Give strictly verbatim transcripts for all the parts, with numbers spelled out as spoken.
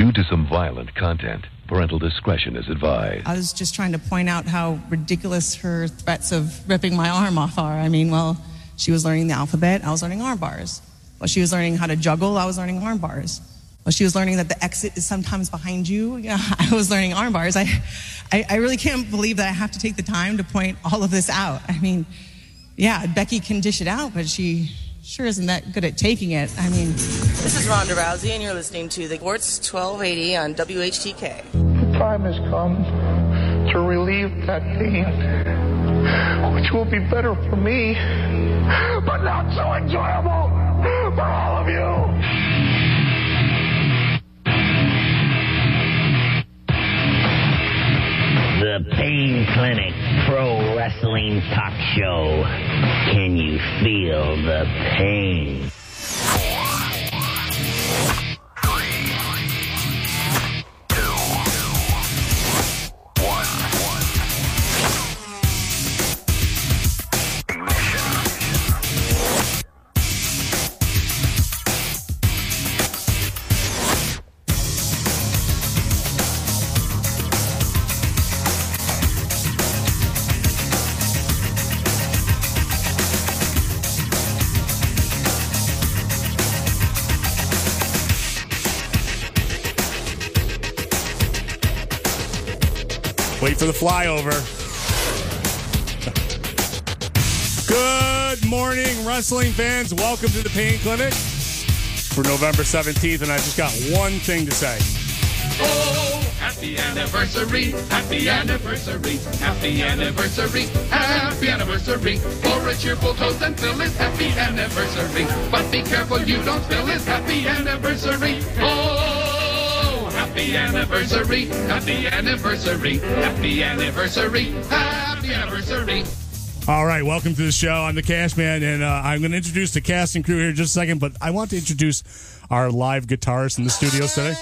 Due to some violent content, parental discretion is advised. I was just trying to point out how ridiculous her threats of ripping my arm off are. I mean, well, she was learning the alphabet, I was learning arm bars. While she was learning how to juggle, I was learning arm bars. While she was learning that the exit is sometimes behind you, you know, I was learning arm bars. I, I, I really can't believe that I have to take the time to point all of this out. I mean, yeah, Becky can dish it out, but she sure isn't that good at taking it. I mean... This is Ronda Rousey, and you're listening to the Sports twelve eighty on W H T K. The time has come to relieve that pain, which will be better for me, but not so enjoyable for all of you. The Pain Clinic Pro Wrestling Talk Show. Can you feel the pain? Wait for the flyover. Good morning, wrestling fans. Welcome to the Pain Clinic for November seventeenth, and I just got one thing to say. Oh, happy anniversary, happy anniversary, happy anniversary, happy anniversary. For a cheerful toast and fill his happy anniversary. But be careful you don't spill his happy anniversary. Oh, happy anniversary, happy anniversary, happy anniversary, happy anniversary. All right, welcome to the show. I'm the Cash Man, and uh, I'm going to introduce the cast and crew here in just a second, but I want to introduce our live guitarists in the studios today.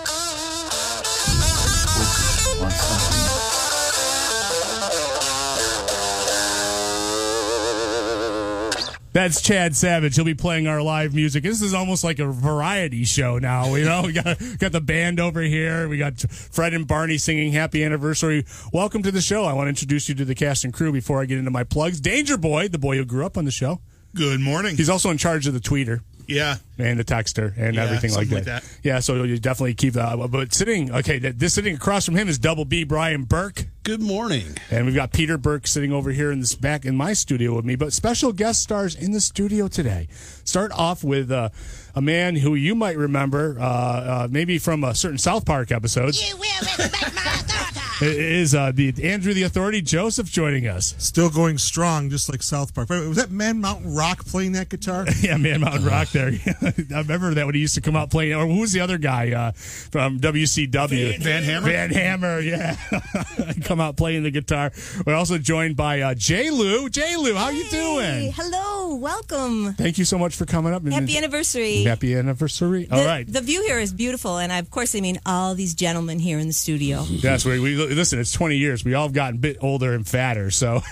That's Chad Savage. He'll be playing our live music. This is almost like a variety show now. You know, we got got the band over here. We got Fred and Barney singing "Happy Anniversary." Welcome to the show. I want to introduce you to the cast and crew before I get into my plugs. Danger Boy, the boy who grew up on the show. Good morning. He's also in charge of the tweeter. Yeah. And the texter and yeah, everything like that. like that. Yeah, so you definitely keep that. But sitting, okay, this sitting across from him is Double B Brian Burke. Good morning. And we've got Peter Burke sitting over here in this back in my studio with me. But special guest stars in the studio today. Start off with uh, a man who you might remember, uh, uh, maybe from a certain South Park episode. You will respect my authority. It is uh, the Andrew the Authority Joseph joining us. Still going strong, just like South Park. Was that Man Mountain Rock playing that guitar? Yeah, Man Mountain uh, Rock there. I remember that when he used to come out playing. Or who was the other guy uh, from W C W? Van, Van Hammer? Van Hammer, yeah. Come out playing the guitar. We're also joined by uh, J. Lou. J. Lou, how hey, you doing? Hello, welcome. Thank you so much for coming up. Happy anniversary. Happy anniversary. The, all right. The view here is beautiful, and I, of course, I mean all these gentlemen here in the studio. Yes, we, we listen, it's twenty years. We all have gotten a bit older and fatter, so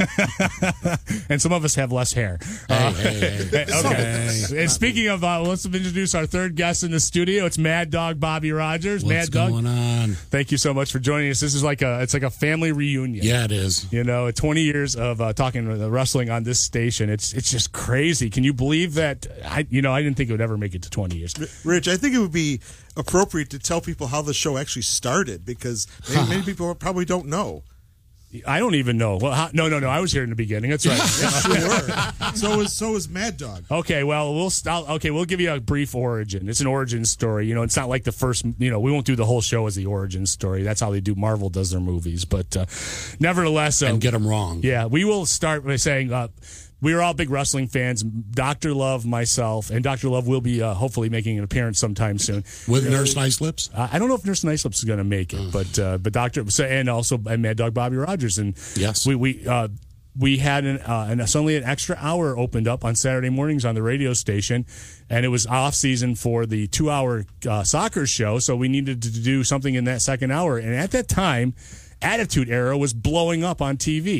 and some of us have less hair. Hey, uh, hey, hey. Okay. Hey. And speaking of, uh, let's introduce our third guest in the studio. It's Mad Dog Bobby Rogers. What's Mad Dog, going on? Thank you so much for joining us. This is like a, it's like a family reunion. Yeah, it is. You know, twenty years of uh, talking wrestling on this station. It's it's just crazy. Can you believe that? I you know I didn't think it would ever make it to twenty years. Rich, I think it would be appropriate to tell people how the show actually started because many, many people probably don't know. I don't even know. Well, how, no, no, no. I was here in the beginning. That's right. Yes, you were. So is so is Mad Dog. Okay, well, we'll stop. Okay, we'll give you a brief origin. It's an origin story. You know, it's not like the first. You know, we won't do the whole show as the origin story. That's how they do. Marvel does their movies, but uh, nevertheless, uh, and get them wrong. Yeah, we will start by saying. Uh, We are all big wrestling fans. Doctor Love, myself, and Doctor Love will be uh, hopefully making an appearance sometime soon. With uh, Nurse Nice Lips? Uh, I don't know if Nurse Nice Lips is going to make it, uh. but uh, but Doctor and also and Mad Dog Bobby Rogers. And yes, we we uh, we had an, uh, an suddenly an extra hour opened up on Saturday mornings on the radio station, and it was off season for the two hour uh, soccer show, so we needed to do something in that second hour. And at that time, Attitude Era was blowing up on T V.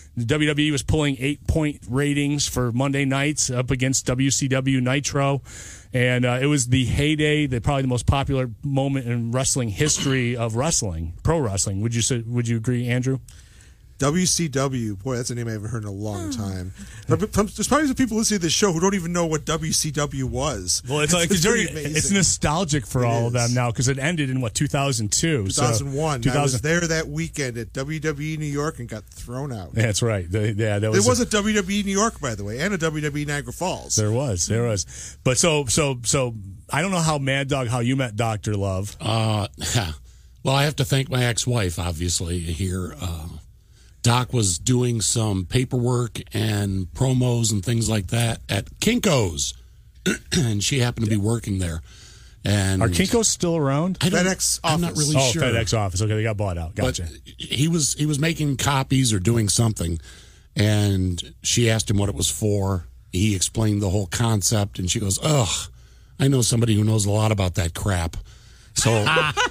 The W W E was pulling eight-point ratings for Monday nights up against W C W Nitro. And uh, it was the heyday, the probably the most popular moment in wrestling history of wrestling, pro wrestling. Would you say? Would you agree, Andrew? W C W, boy, that's a name I haven't heard in a long time. There's probably some people listening to this show who don't even know what W C W was. Well, it's like it's, very, it's nostalgic for it all is. of them now because it ended in what two thousand two, two thousand one. So, I was there that weekend at W W E New York and got thrown out. That's right. The, yeah, that was there was a, a W W E New York, by the way, and a W W E Niagara Falls. There was, there was. But so, so, so, I don't know how Mad Dog, how you met Doctor Love. Uh, well, I have to thank my ex-wife, obviously here. Uh, Doc was doing some paperwork and promos and things like that at Kinko's, and she happened to be working there. And are Kinko's still around? I FedEx office. I'm not really oh, sure. FedEx office. Okay, they got bought out. Gotcha. But he was he was making copies or doing something, and she asked him what it was for. He explained the whole concept, and she goes, "Ugh, I know somebody who knows a lot about that crap." So.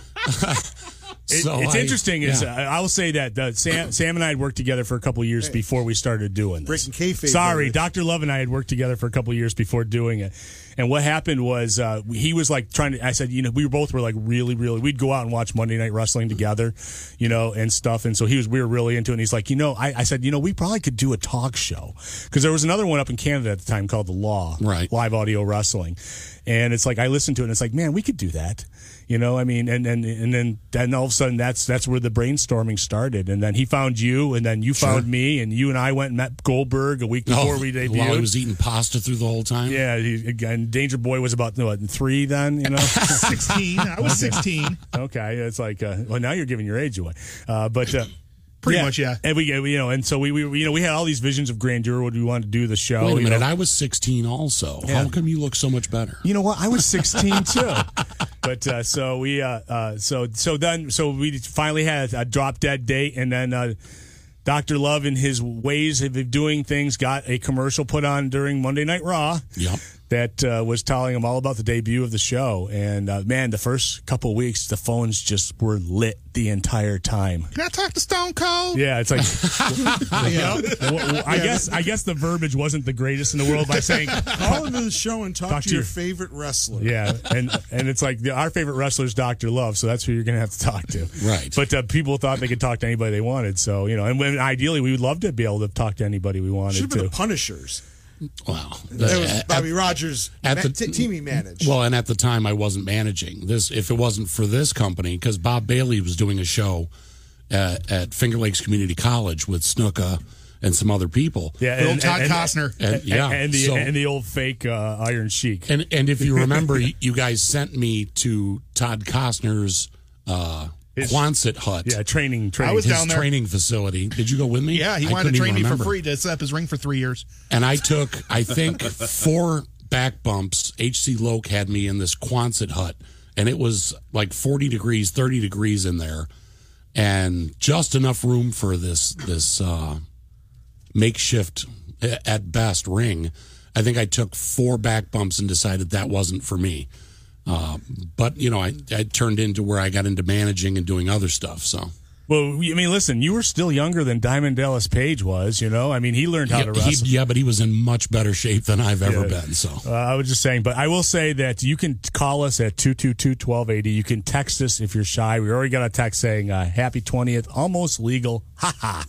It, so it's I, interesting. Yeah. Is uh, I will say that uh, Sam, Sam and I had worked together for a couple of years hey. before we started doing this. Breaking kayfabe. Sorry, Doctor Love and I had worked together for a couple of years before doing it. And what happened was uh, he was like trying to. I said, you know, we were both were like really, really. We'd go out and watch Monday Night Wrestling together, you know, and stuff. And so he was. We were really into it. And he's like, you know, I, I said, you know, we probably could do a talk show because there was another one up in Canada at the time called The Law, right? Live Audio Wrestling. And it's like I listened to it and it's like, man, we could do that. You know, I mean, and, and and then then all of a sudden that's that's where the brainstorming started. And then he found you, and then you sure. found me, and you and I went and met Goldberg a week before oh, we debuted. While he was eating pasta through the whole time. Yeah, he, again, Danger Boy was about what, three then, you know, sixteen. I was sixteen. Okay, it's like uh, well, now you're giving your age away, uh, but. Uh, Pretty yeah. much, yeah. And we, you know, and so we, we, you know, we had all these visions of grandeur. What we wanted to do the show. Wait a minute, you know? I was sixteen also. Yeah. How come you look so much better? You know what? I was sixteen too. But uh, so we, uh, uh, so so then, so we finally had a drop dead date, and then uh, Doctor Love, in his ways of doing things, got a commercial put on during Monday Night Raw. Yep. That uh, was telling him all about the debut of the show. And, uh, man, the first couple of weeks, the phones just were lit the entire time. Can I talk to Stone Cold? Yeah, it's like, you know, well, well, I guess I guess the verbiage wasn't the greatest in the world by saying, call into the show and talk, talk to, to your your favorite wrestler. Yeah, and and it's like the, our favorite wrestler is Doctor Love, so that's who you're going to have to talk to. Right. But uh, people thought they could talk to anybody they wanted. So, you know, and when, ideally we would love to be able to talk to anybody we wanted Should have to. been the Punishers. Wow. That was At- Bobby Rogers at ma- the- t- team he managed. Well, and at the time I wasn't managing this. If it wasn't for this company, because Bob Bailey was doing a show at, at Finger Lakes Community College with Snuka and some other people. Yeah, The old and, Todd and, Costner. And, and, yeah, and the so- and the old fake uh, Iron Sheik. And and if you remember, you guys sent me to Todd Costner's uh, His- Quonset hut. Yeah, training, training. I was his down there. training facility. Did you go with me? Yeah, he I wanted to couldn't train even me for remember. free to set up his ring for three years. And I took, I think, four back bumps. H C Loke had me in this Quonset hut, and it was like forty degrees, thirty degrees in there, and just enough room for this this uh, makeshift, at best, ring. I think I took four back bumps and decided that wasn't for me. Uh, but, you know, I, I turned into where I got into managing and doing other stuff, so... Well, I mean, listen, you were still younger than Diamond Dallas Page was, you know? I mean, he learned how yeah, to wrestle. He, yeah, but he was in much better shape than I've ever Yeah. been, so... Uh, I was just saying, but I will say that you can call us at two two two, one two eight zero. You can text us if you're shy. We already got a text saying, uh, happy twentieth, almost legal. Ha ha.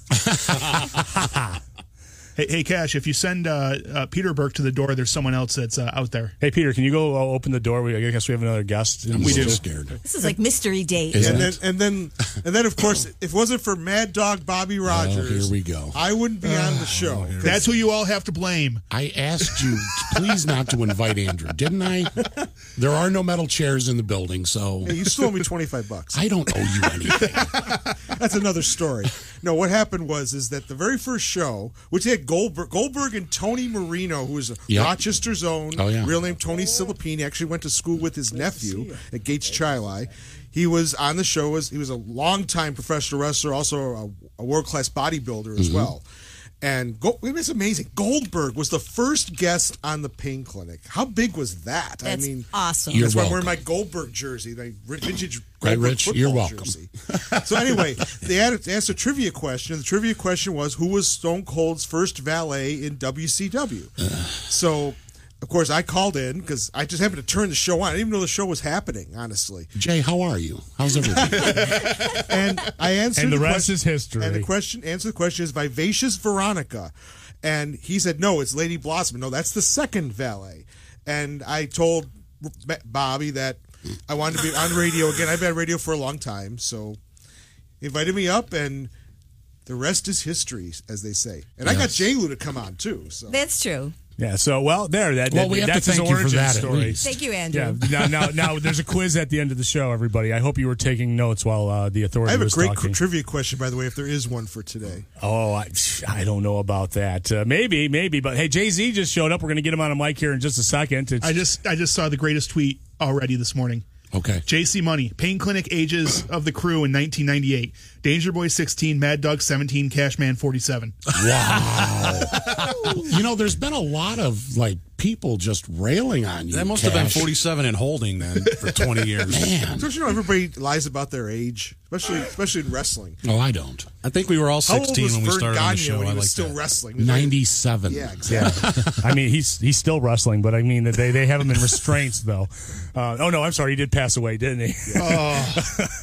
Ha ha. Hey, hey, Cash, if you send uh, uh, Peter Burke to the door, there's someone else that's uh, out there. Hey, Peter, can you go uh, open the door? We, I guess we have another guest. I'm We so do. scared. This is like mystery date. Is and it? then, and then, and then, of course, if it wasn't for Mad Dog Bobby Rogers, Oh, here we go. I wouldn't be on the show. That's who you all have to blame. I asked you please not to invite Andrew, didn't I? There are no metal chairs in the building, so Hey, you still owe me twenty-five bucks. I don't owe you anything. That's another story. No, what happened was is that the very first show, which they had Goldberg, Goldberg and Tony Marino, who was a Yep. Rochester's own, Oh, yeah. real name Tony Silipini, actually went to school with his nephew at Gates Chili. He was on the show. Was he was a longtime professional wrestler, also a, a world class bodybuilder as Mm-hmm. well. And Go- it was amazing. Goldberg was the first guest on the Pain Clinic. How big was that? That's I mean, awesome. You're that's why I'm welcome. wearing my Goldberg jersey, my vintage Right, Goldberg Rich? football You're welcome. jersey. So anyway, they had, they asked a trivia question. The trivia question was, who was Stone Cold's first valet in W C W? So, of course, I called in because I just happened to turn the show on. I didn't even know the show was happening, honestly. Jay, how are you? How's everything? And I answered And the rest question, is history. And the question, answer the question is Vivacious Veronica. And he said, no, it's Lady Blossom. No, that's the second valet. And I told Bobby that I wanted to be on radio again. I've been on radio for a long time, so he invited me up, and the rest is history, as they say. And I got Yes. J. Lou to come on, too. So That's true. Yeah, so, well, there. That, Well, that, we have to that's his thank you for origin that, at story. least. Thank you, Andrew. Yeah, now, now, now, there's a quiz at the end of the show, everybody. I hope you were taking notes while uh, the authority I have a was great talking. trivia question, by the way, if there is one for today. Oh, I, I don't know about that. Uh, maybe, maybe. But, hey, Jay-Z just showed up. We're going to get him on a mic here in just a second. It's, I just I just saw the greatest tweet already this morning. Okay. J C Money, Pain Clinic ages of the crew in nineteen ninety-eight. Danger Boy sixteen, Mad Dog seventeen, Cashman forty-seven. Wow. You know, there's been a lot of, like, people just railing on you. That must have been Cash. forty-seven and holding then for twenty years. Man. Don't you know everybody lies about their age, especially especially in wrestling? Oh, I don't. I think we were all How old sixteen was when we Vern started on the Gagne show. when I he was like still that. wrestling? ninety-seven. Yeah, exactly. Yeah, I mean he's he's still wrestling, but I mean that they they have him in restraints though. Uh, oh no, I'm sorry, he did pass away, didn't he? Oh.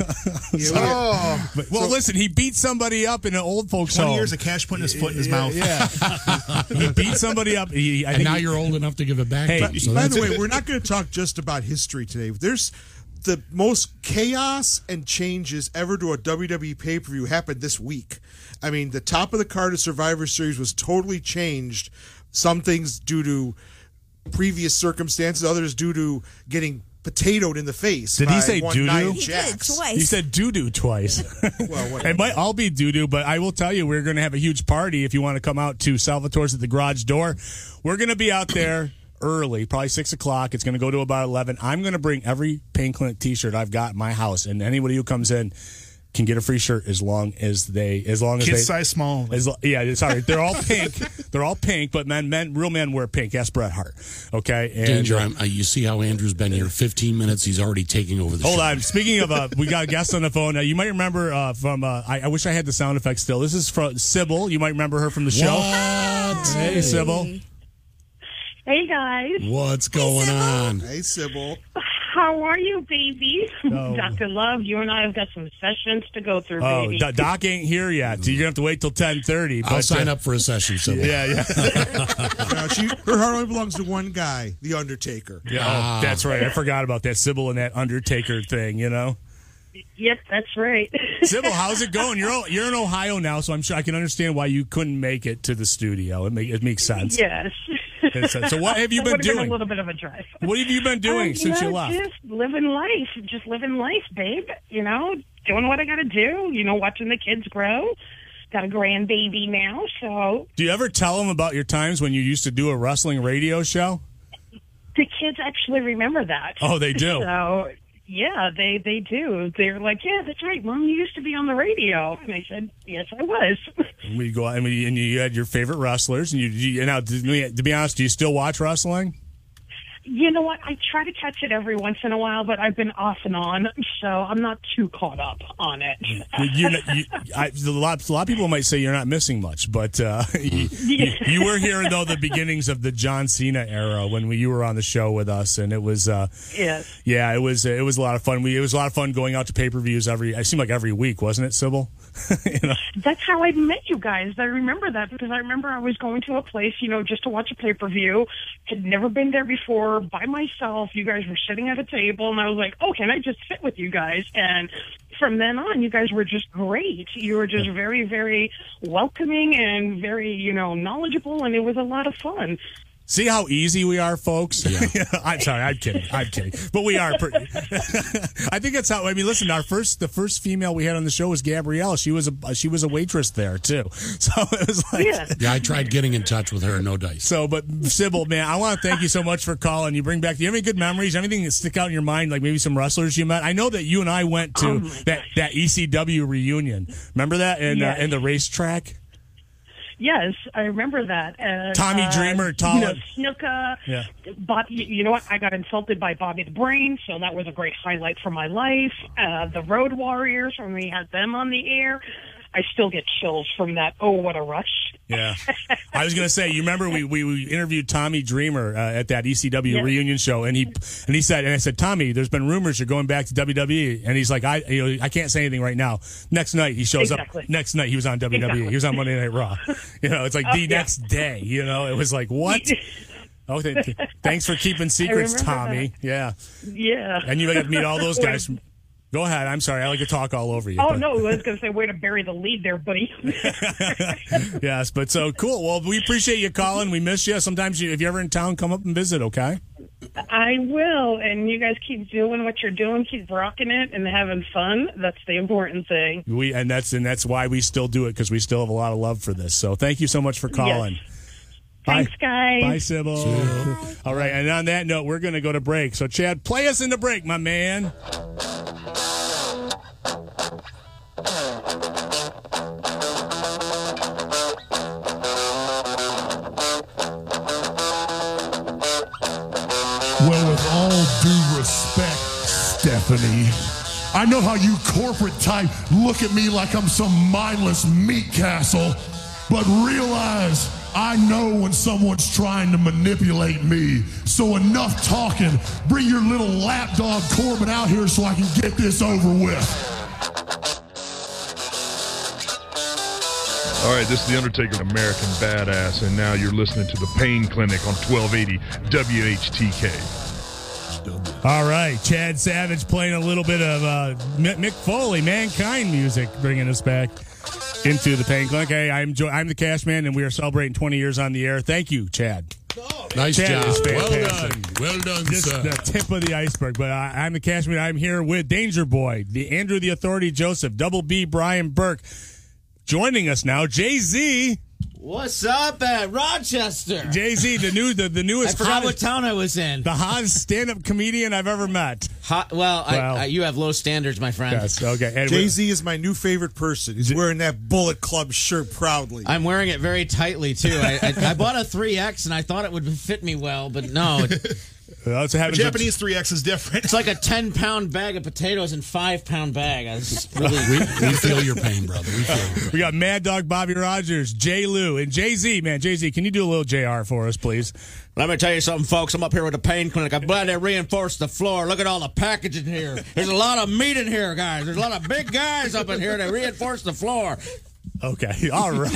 Yeah, oh. But, well, So- listen, he beat somebody up in an old folks twenty home. years of Cash putting his foot in his yeah, mouth. Yeah. He beat somebody up. He, I And think now he- you're old enough to give it back. Hey, to him, so By that's the it. way, we're not going to talk just about history today. There's the most chaos and changes ever to a W W E pay-per-view happened this week. I mean, the top of the card of Survivor Series was totally changed. Some things due to previous circumstances, others due to getting potatoed in the face. Did he by say one doo-doo? Nia He did it Jax. twice. You said doo-doo twice. Well, whatever. It might all be doo-doo, but I will tell you, we're going to have a huge party if you want to come out to Salvatore's at the garage door. We're going to be out there early, probably six o'clock. It's going to go to about eleven. I'm going to bring every Pain Clinic T-shirt I've got in my house, and anybody who comes in can get a free shirt as long as they, as long as Kid they, size small. As, yeah, sorry, they're all pink. They're all pink, but men, men, real men wear pink. Ask Bret Hart. Okay, and, Danger, uh, I'm, uh, you see how Andrew's been here fifteen minutes. He's already taking over the Hold show. on. Speaking of, uh, we got a guest on the phone. Uh, you might remember uh, from. Uh, I, I wish I had the sound effect still. This is from Sybil. You might remember her from the show. What? Hey, Sybil. Hey guys, What's going on? Hey, Sybil. how are you, baby? Oh. Doctor Love, you and I have got some sessions to go through, Oh, baby. Do- Doc ain't here yet. So you're gonna have to wait till ten thirty. I'll sign up for a session. So Yeah, yeah. No, she, her heart only belongs to one guy, The Undertaker. Yeah, oh, that's right. I forgot about that. Sybil and that Undertaker thing. You know. Yep, that's right. Sybil, how's it going? You're you're in Ohio now, so I'm sure I can understand why you couldn't make it to the studio. It, make, it makes sense. Yes. Makes sense. So what have you It been would've been doing? a little bit of a drive. What have you been doing Um, since know, you left? Just living life, just living life, babe. You know, doing what I got to do. You know, watching the kids grow. Got a grandbaby now, so Do you ever tell them about your times when you used to do a wrestling radio show? the kids actually remember that. Oh, they do? So, yeah, they, they do. They're like, yeah, that's right, Mom, you used to be on the radio. And I said, yes, I was. We go. I mean, and you had your favorite wrestlers, and you. you now, to, to be honest, do you still watch wrestling? You know what? I try to catch it every once in a while, but I've been off and on, so I'm not too caught up on it. You, you, I, a lot, a lot of people might say you're not missing much, but uh, you, you, you were here though the beginnings of the John Cena era when we, you were on the show with us, and it was. Uh, Yes. Yeah, it was. It was a lot of fun. We it was a lot of fun going out to pay per views every. It seemed like every week, wasn't it, Sybil? You know? That's how I met you guys. I remember that because I remember I was going to a place, you know, just to watch a pay-per-view. Had never been there before by myself. You guys were sitting at a table, and I was like, oh, can I just sit with you guys? And from then on, you guys were just great. You were just very, very welcoming and very, you know, knowledgeable, and it was a lot of fun. See how easy we are, folks? Yeah. I'm sorry, I'm kidding. I'm kidding. But we are. Pretty, I think that's how. I mean, listen. Our first, the first female we had on the show was Gabrielle. She was a she was a waitress there too. So it was like, yeah. yeah, I tried getting in touch with her, no dice. So, but Sybil, man, I want to thank you so much for calling. You bring back. Do you have any good memories? Anything that stick out in your mind? Like maybe some wrestlers you met. I know that you and I went to Oh that that E C W reunion. Remember that in Yes. uh, in the racetrack. Yes, I remember that. And, Tommy uh, Dreamer, you Tom- know, Snuka. Yeah. But you you know what? I got insulted by Bobby the Brain, so that was a great highlight for my life. Uh, the Road Warriors, when we had them on the air, I still get chills from that. Oh, what a rush! Yeah, I was gonna say. You remember we, we, we interviewed Tommy Dreamer uh, at that E C W Yeah. reunion show, and he and he said, and I said, Tommy, there's been rumors you're going back to W W E, and he's like, I you know I can't say anything right now. Next night he shows Exactly. up. Next night he was on W W E. Exactly. He was on Monday Night Raw. You know, it's like Oh, the yeah. next day. You know, it was like what? Oh, th- th- thanks for keeping secrets, remember Tommy. Yeah, Yeah. and you got to meet all those guys. Go ahead. I'm sorry. I like to talk all over you. Oh but- no, I was going to say, way to bury the lead there, buddy. Yes, but so cool. Well, we appreciate you calling. We miss you. Sometimes, you, if you're ever in town, come up and visit. Okay. I will, and you guys keep doing what you're doing, keep rocking it and having fun. That's the important thing. We and that's and that's why we still do it, because we still have a lot of love for this. So thank you so much for calling. Yes. Thanks, guys. Bye, Sybil. All right, and on that note, we're going to go to break. So, Chad, play us in the break, my man. Well, with all due respect, Stephanie, I know how you corporate type look at me like I'm some mindless meat castle, but realize I know when someone's trying to manipulate me. So enough talking. Bring your little lapdog Corbin out here so I can get this over with. All right, this is The Undertaker, American Badass, and now you're listening to The Pain Clinic on twelve eighty W H T K. All right, Chad Savage playing a little bit of uh, Mick Foley, Mankind music, bringing us back into the Pain Clinic. Hey, I'm jo- I'm the Cash Man, and we are celebrating twenty years on the air. Thank you, Chad. Nice Chad job. is Well fantastic. done. Well done, Just sir. the tip of the iceberg. But I, I'm the Cash Man. I'm here with Danger Boy, the Andrew the Authority Joseph, Double B Brian Burke. Joining us now, Jay-Z. What's up at Rochester? Jay-Z, the new, the, the newest. I forgot hottest- what town I was in. The hottest stand-up comedian I've ever met. Hot, well, I, Well. I, you have low standards, my friend. Yes, okay. And Jay Z is my new favorite person. He's wearing that Bullet Club shirt proudly. I'm wearing it very tightly too. I, I, I bought a three X and I thought it would fit me well, but no. It, That's A Japanese three X is different. it's like a ten pound bag of potatoes and five pound bag. I was really. we, we feel your pain, brother. We feel your pain. We got Mad Dog Bobby Rogers, Jay Lou, and Jay-Z. Man, Jay-Z, can you do a little J R for us, please? Let me tell you something, folks. I'm up here with the Pain Clinic. I'm glad they reinforced the floor. Look at all the packaging here. There's a lot of meat in here, guys. There's a lot of big guys up in here. They reinforced the floor. Okay, all right.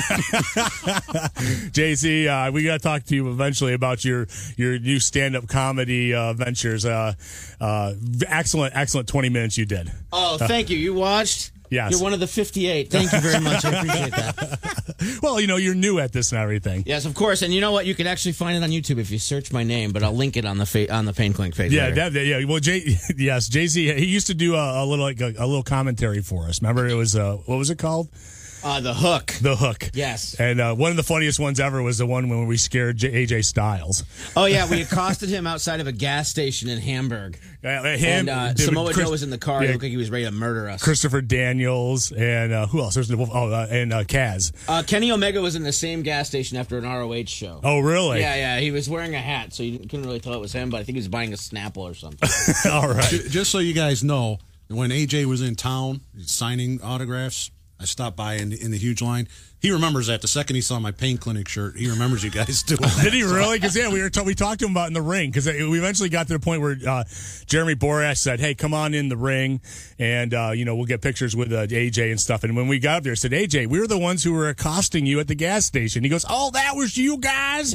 J C, uh, we got to talk to you eventually about your your new stand-up comedy uh, ventures. Uh, uh, excellent, excellent twenty minutes you did. Oh, thank you. You watched? Yes. You're one of the fifty-eight. Thank you very much. I appreciate that. Well, you know, you're new at this and everything. Yes, of course. And you know what? You can actually find it on YouTube if you search my name, but I'll link it on the fa- on the Pain Clinic page. Yeah, later. that, yeah. Well, Jay, yes, Jay Z. He used to do a, a little like a, a little commentary for us. Remember, it was uh, what was it called? Uh, the Hook. The Hook. Yes. And uh, one of the funniest ones ever was the one when we scared J- A J Styles. Oh, yeah. We accosted him outside of a gas station in Hamburg. Uh, him, and uh, David Samoa Chris- Joe was in the car. He yeah. looked like he was ready to murder us. Christopher Daniels and uh, who else? There's the oh, uh, and uh, Kaz. Uh, Kenny Omega was in the same gas station after an R O H show. Oh, really? Yeah, yeah. He was wearing a hat, so you couldn't really tell it was him, but I think he was buying a Snapple or something. All right. J- Just so you guys know, when A J was in town signing autographs, I stopped by in, in the huge line. He remembers that. The second he saw my Pain Clinic shirt, he remembers you guys doing that. Did he really? Because yeah, we were t- we talked to him about in the ring because we eventually got to the point where uh, Jeremy Borash said, "Hey, come on in the ring, and uh, you know we'll get pictures with uh, A J and stuff." And when we got up there, I said, "A J, we were the ones who were accosting you at the gas station." He goes, "Oh, that was you guys."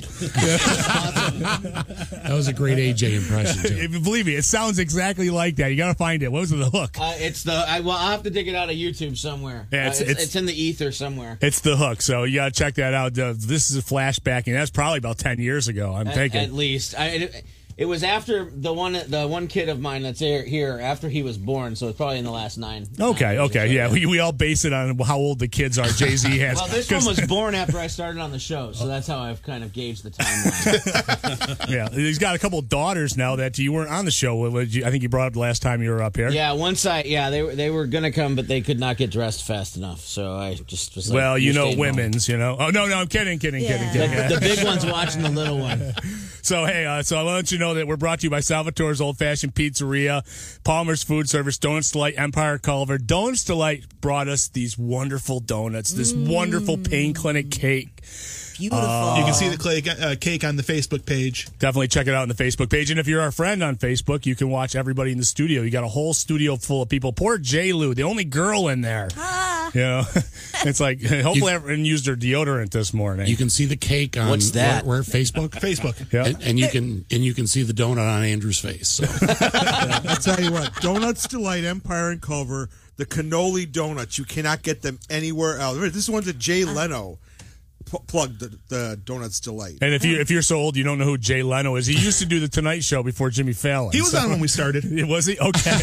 That was a great A J impression, too. If you believe me, it sounds exactly like that. You got to find it. What was it, the Hook? Uh, it's the. I, well, I'll have to dig it out of YouTube somewhere. Yeah, it's- Uh, it's, it's- it's in the ether somewhere. It's the Hook. So you got to check that out. Uh, this is a flashback, and that's probably about ten years ago. I'm At, thinking. at least. I, it, It was after the one the one kid of mine that's here, here after he was born, so it's probably in the last nine. Okay, nine years okay, or so. yeah. We, we all base it on how old the kids are. Jay-Z has. Well, this one was born after I started on the show, so that's how I've kind of gauged the timeline. Yeah, he's got a couple of daughters now that you weren't on the show. I think you brought up the last time you were up here. Yeah, once I yeah they were they were gonna come, but they could not get dressed fast enough, so I just was like, well, you know, stayed women's, home. you know. Oh no, no, I'm kidding, kidding, Yeah. kidding, kidding. The, the big one's watching the little one. So hey, uh, so I want to let you know that we're brought to you by Salvatore's Old Fashioned Pizzeria, Palmer's Food Service, Donuts Delight, Empire Culver. Donuts Delight brought us these wonderful donuts, this Mm. wonderful pain clinic cake. Beautiful. You can see the clay, uh, cake on the Facebook page. Definitely check it out on the Facebook page. And if you're our friend on Facebook, you can watch everybody in the studio. You got a whole studio full of people. Poor J. Lou, the only girl in there. Ah. You know, it's like, hopefully everyone used her deodorant this morning. You can see the cake on What's that? Where, where Facebook, Facebook, yeah, and, and you can and you can see the donut on Andrew's face. So. I'll tell you what, Donuts Delight, Empire and Culver, the cannoli donuts, you cannot get them anywhere else. This is one that Jay Leno p- plugged the, the Donuts Delight. And if you if you're so old you don't know who Jay Leno is, he used to do the Tonight Show before Jimmy Fallon. He was so- on when we started. Was he? Okay.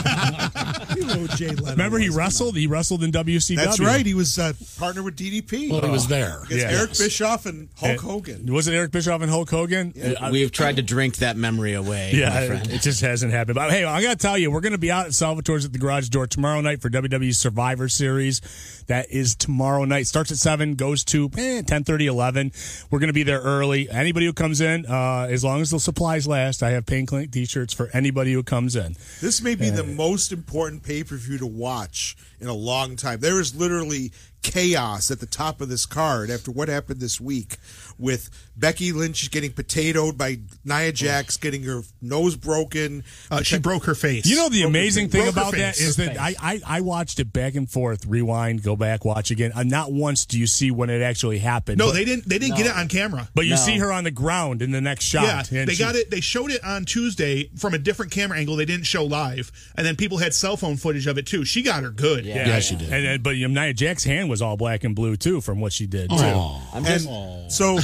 You know who Jay Leno Remember he was. wrestled? He wrestled in W C W. That's right. He was uh, partner with D D P. Well, he was there. Against Yeah. Eric Yes. Bischoff and Hulk Uh, Hogan. Was it Eric Bischoff and Hulk Hogan? Uh, We've tried to drink that memory away. my Yeah, friend. it just hasn't happened. But hey, I got to tell you, we're going to be out at Salvatore's at the Garage Door tomorrow night for W W E Survivor Series. That is tomorrow night. Starts at seven, goes to eh, ten thirty, eleven. We're going to be there early. Anybody who comes in, uh, as long as the supplies last, I have Pain Clinic t-shirts for anybody who comes in. This may be the most important pay-per-view to watch in a long time. There is literally chaos at the top of this card after what happened this week with Becky Lynch getting potatoed by Nia Jax, getting her nose broken. Uh, she broke her face. You know the Broke her amazing face. thing Broke her about that face. is that I, I, I watched it back and forth, rewind, go back, watch again. Uh, not once do you see when it actually happened. No, but, they didn't. They didn't get No. it on camera. But you No. see her on the ground in the next shot. Yeah, and they she- got it. They showed it on Tuesday from a different camera angle. They didn't show live, and then people had cell phone footage of it too. She got her good. Yeah. Yeah, she did. And, and but you know, Nia Jax's hand was all black and blue too from what she did too. Aw. I'm just And so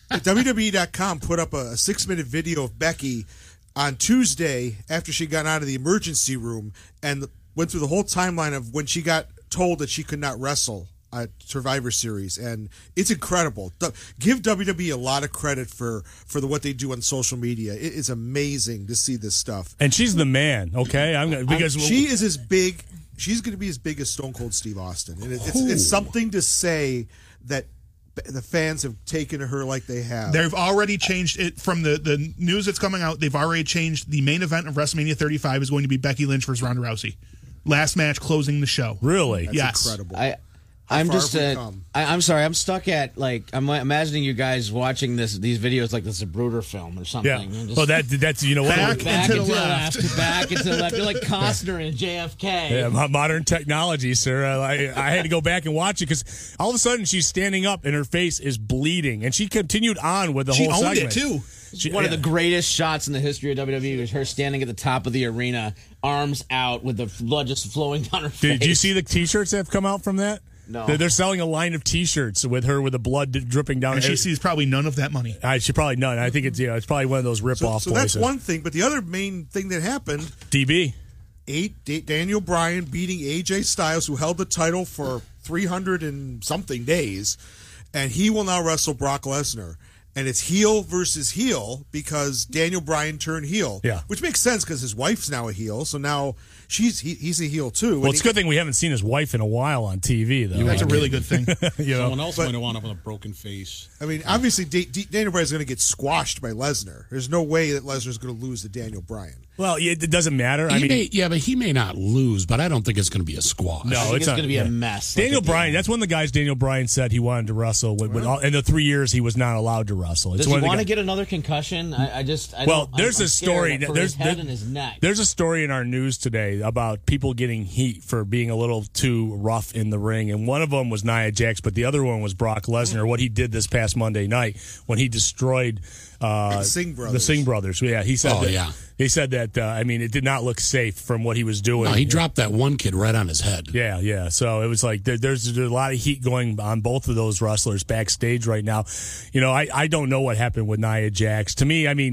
W W E dot com put up a, a six-minute video of Becky on Tuesday after she got out of the emergency room and went through the whole timeline of when she got told that she could not wrestle at Survivor Series, and it's incredible. Du- Give W W E a lot of credit for for the, what they do on social media. It is amazing to see this stuff. And she's the man, okay? I'm gonna, because she is as big. She's going to be as big as Stone Cold Steve Austin, and it, it's, it's something to say that the fans have taken to her like they have. They've already changed it from the, the news that's coming out. They've already changed the main event of WrestleMania thirty-five is going to be Becky Lynch versus Ronda Rousey. Last match closing the show. Really? That's yes. incredible. I, How I'm far just. have we Uh, come? I, I'm sorry. I'm stuck at like. I'm imagining you guys watching this these videos like this is a Bruder film or something. yeah. I'm just- Well, that that's you know what? Back back and to into the the left. left, back into the left. You're like Costner and J F K. Yeah, mo- modern technology, sir. Uh, I, I had to go back and watch it because all of a sudden she's standing up and her face is bleeding, and she continued on with the She whole owned segment. it too. She- One of yeah. the greatest shots in the history of W W E was her standing at the top of the arena, arms out, with the blood just flowing down her face. Did you see the T-shirts that have come out from that? No. They're, they're selling a line of T-shirts with her with the blood d- dripping down. And she sees probably none of that money. I she probably none. I think it's yeah, it's probably one of those rip So, off so that's places. one thing, but the other main thing that happened, D B. eight Da- Daniel Bryan beating A J Styles, who held the title for three hundred and something days, and he will now wrestle Brock Lesnar. And it's heel versus heel because Daniel Bryan turned heel. Yeah. Which makes sense because his wife's now a heel, so now she's he, he's a heel too. Well, And it's a he- good thing we haven't seen his wife in a while on T V, though. That's a really good thing. you know, Someone else but- might have wound up with a broken face. I mean, obviously, D- D- Daniel Bryan's going to get squashed by Lesnar. There's no way that Lesnar's going to lose to Daniel Bryan. well, it, it doesn't matter. I He mean, may, yeah, but he may not lose, but I don't think it's going to be a squash. no, I think it's, it's not- going to be yeah. a mess. like Daniel at the Bryan, end. that's one of the guys Daniel Bryan said he wanted to wrestle. With, with all, in the three years he was not allowed to wrestle. It's Does one he of the want to guys- get another concussion? I, I just. I Well, don't, there's I'm, a I'm story. scared for There's his head there- and his neck. There's a story in our news today about people getting heat for being a little too rough in the ring, and one of them was Nia Jax, but the other one was Brock Lesnar. What he did this past Monday night when he destroyed uh, The Singh brothers. The Singh brothers. Yeah, he said. Oh, that, yeah. He said that. Uh, I mean, it did not look safe from what he was doing. No, he dropped that one kid right on his head. Yeah, yeah. So it was like there, there's, there's a lot of heat going on both of those wrestlers backstage right now. You know, I, I don't know what happened with Nia Jax. To me, I mean,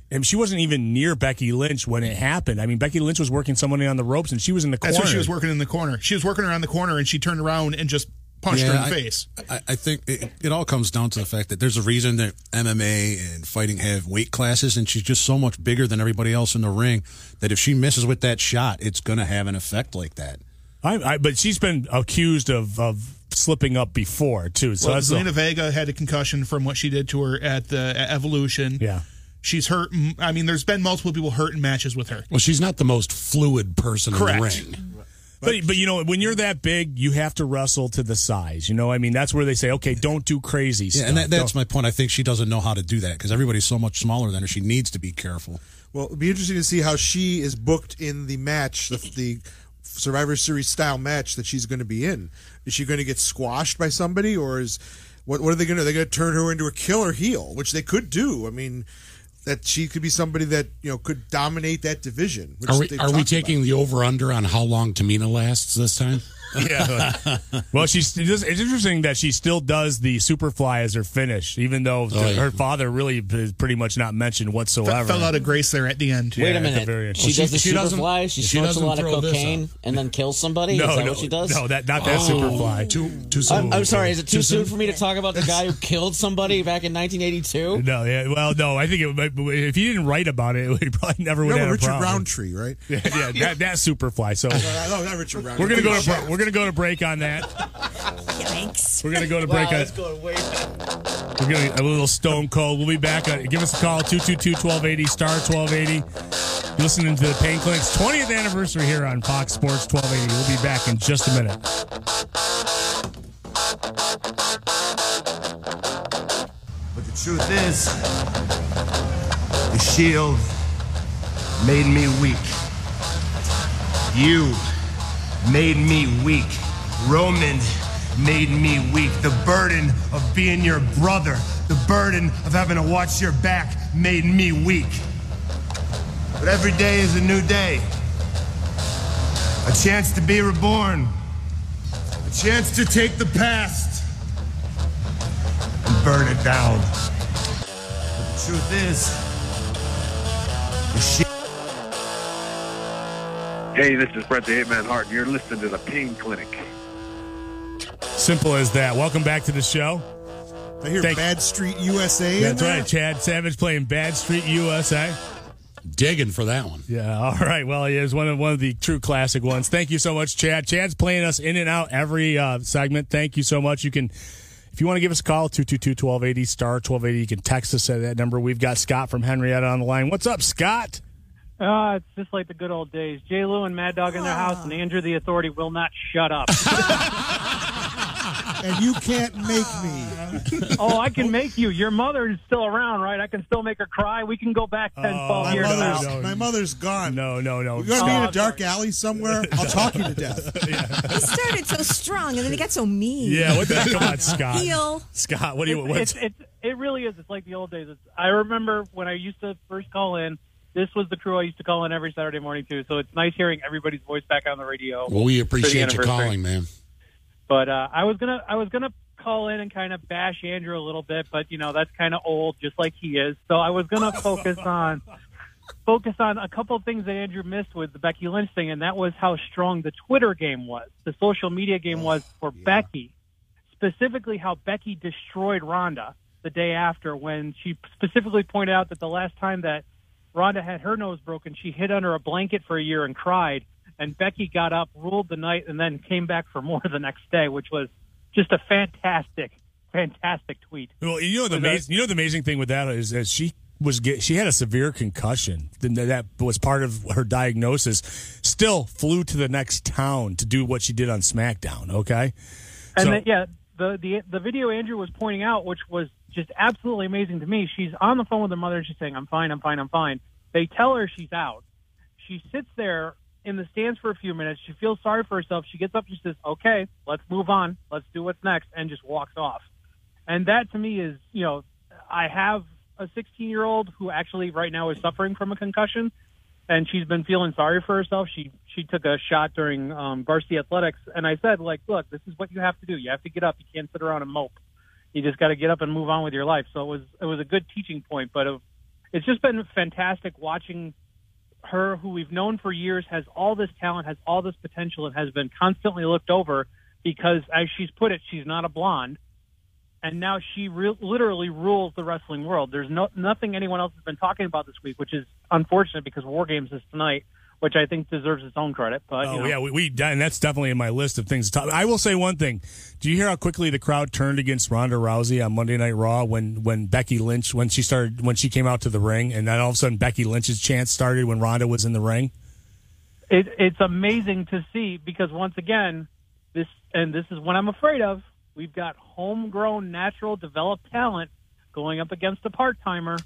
And she wasn't even near Becky Lynch when it happened. I mean, Becky Lynch was working somebody on the ropes, and she was in the corner. That's what she was working in the corner. She was working around the corner, and she turned around and just punched Yeah, her in the I- face. I, I think it, it all comes down to the fact that there's a reason that M M A and fighting have weight classes, and she's just so much bigger than everybody else in the ring that if she misses with that shot, it's going to have an effect like that. I, I, but she's been accused of, of slipping up before, too. So Well, that's Zelina Vega had a concussion from what she did to her at the at Evolution. Yeah. She's hurt. I mean, there's been multiple people hurt in matches with her. Well, she's not the most fluid person Correct. in the ring. But, but you know, when you're that big, you have to wrestle to the size. You know, I mean, that's where they say, okay, don't do crazy Yeah, stuff. and that, that's Don't- my point. I think she doesn't know how to do that because everybody's so much smaller than her. She needs to be careful. Well, it'll be interesting to see how she is booked in the match, the, the Survivor Series style match that she's going to be in. Is she going to get squashed by somebody, or is what? What are they going to? Are they going to turn her into a killer heel, which they could do. I mean, that she could be somebody that you know could dominate that division. Which Are we, they've are we talked taking the over-under on how long Tamina lasts this time? Yeah. Well, she's it's interesting that she still does the Superfly as her finish, even though Oh, yeah. her father really is pretty much not mentioned whatsoever. Fell out of grace there at the end. Wait Yeah, a at the minute. very end. She, Well, she- does the she doesn't- Superfly. She, she smokes a doesn't lot of throw this cocaine out. and then kills somebody. No, is that no, what she does? no, that not that Oh. Superfly. Too, too soon. I'm, I'm sorry. Is it too soon for me to talk about the guy who killed somebody back in nineteen eighty-two? No, yeah, well, no. I think it, might- if he didn't write about it, he probably never would No, have but a Richard problem. Roundtree, right? Yeah, yeah, that, that Superfly. So no, not Richard Roundtree. we're gonna go to br- we're gonna go to break on that. Yikes. We're gonna go to Wow, break on. that's going way back. We're gonna a little Stone Cold. We'll be back. On, give us a call two two two, one two eight zero star twelve eighty. You're listening to the Pain Clinic's twentieth anniversary here on Fox Sports twelve eighty. We'll be back in just a minute. But the truth is, the Shield made me weak. You made me weak. Roman made me weak. The burden of being your brother, the burden of having to watch your back made me weak. But every day is a new day. A chance to be reborn. A chance to take the past and burn it down. But the truth is, the shit. Hey, this is Bret the Hitman Hart, and you're listening to the Pain Clinic. Simple as that. Welcome back to the show. I hear Thank- Bad Street U S A. That's in there? right. Chad Savage playing Bad Street U S A. Digging for that one. Yeah. All right. Well, it is one of one of the true classic ones. Thank you so much, Chad. Chad's playing us in and out every uh, segment. Thank you so much. You can, if you want to give us a call, two two two, one two eight zero star twelve eighty. You can text us at that number. We've got Scott from Henrietta on the line. What's up, Scott? Uh, it's just like the good old days. J. Lou and Mad Dog in their house, and Andrew the Authority will not shut up. And you can't make me. Oh, I can make you. Your mother is still around, right? I can still make her cry. We can go back ten, twelve My years mother's, now. my mother's gone. No, no, no. You're gonna be in Oh, a dark alley somewhere. I'll talk you to death. He started so strong, and then he got so mean. Yeah. What the heck? Come on, Scott. Heel. Scott, what do you? It's, What's, it's, it's, it really is. It's like the old days. It's, I remember when I used to first call in. This was the crew I used to call in every Saturday morning too. So it's nice hearing everybody's voice back on the radio. Well, we for the appreciate you anniversary. calling, man. But uh, I was gonna, I was gonna call in and kind of bash Andrew a little bit, but you know that's kind of old, just like he is. So I was gonna focus on, focus on a couple of things that Andrew missed with the Becky Lynch thing, and that was how strong the Twitter game was, the social media game was for Becky, specifically how Becky destroyed Ronda the day after when she specifically pointed out that the last time that Ronda had her nose broken, she hid under a blanket for a year and cried. And Becky got up, ruled the night, and then came back for more the next day, which was just a fantastic, fantastic tweet. well, you know the And, uh, amazing, you know the amazing thing with that is that she was get, she had a severe concussion. Then that was part of her diagnosis. Still flew to the next town to do what she did on SmackDown. Okay, And so, then, yeah, the, the the video Andrew was pointing out, which was just absolutely amazing to me. She's on the phone with her mother, and she's saying, "I'm fine, I'm fine, I'm fine." They tell her she's out. She sits there in the stands for a few minutes. She feels sorry for herself. She gets up. She says, "Okay, let's move on. Let's do what's next," and just walks off. And that to me is, you know, I have a sixteen-year-old who actually right now is suffering from a concussion, and she's been feeling sorry for herself. She she took a shot during um, varsity athletics, and I said, like, look, this is what you have to do. You have to get up. You can't sit around and mope. You just got to get up and move on with your life. So it was it was a good teaching point, but it, it's just been fantastic watching her, who we've known for years, has all this talent, has all this potential, and has been constantly looked over because, as she's put it, she's not a blonde. And now she re- literally rules the wrestling world. There's no nothing anyone else has been talking about this week, which is unfortunate because War Games is tonight, which I think deserves its own credit. But oh you know. yeah, we, we and that's definitely in my list of things to talk. I will say one thing: do you hear how quickly the crowd turned against Ronda Rousey on Monday Night Raw when when Becky Lynch when she started when she came out to the ring, and then all of a sudden Becky Lynch's chant started when Ronda was in the ring? It, it's amazing to see because once again, this and this is what I'm afraid of. We've got homegrown, natural, developed talent going up against a part-timer,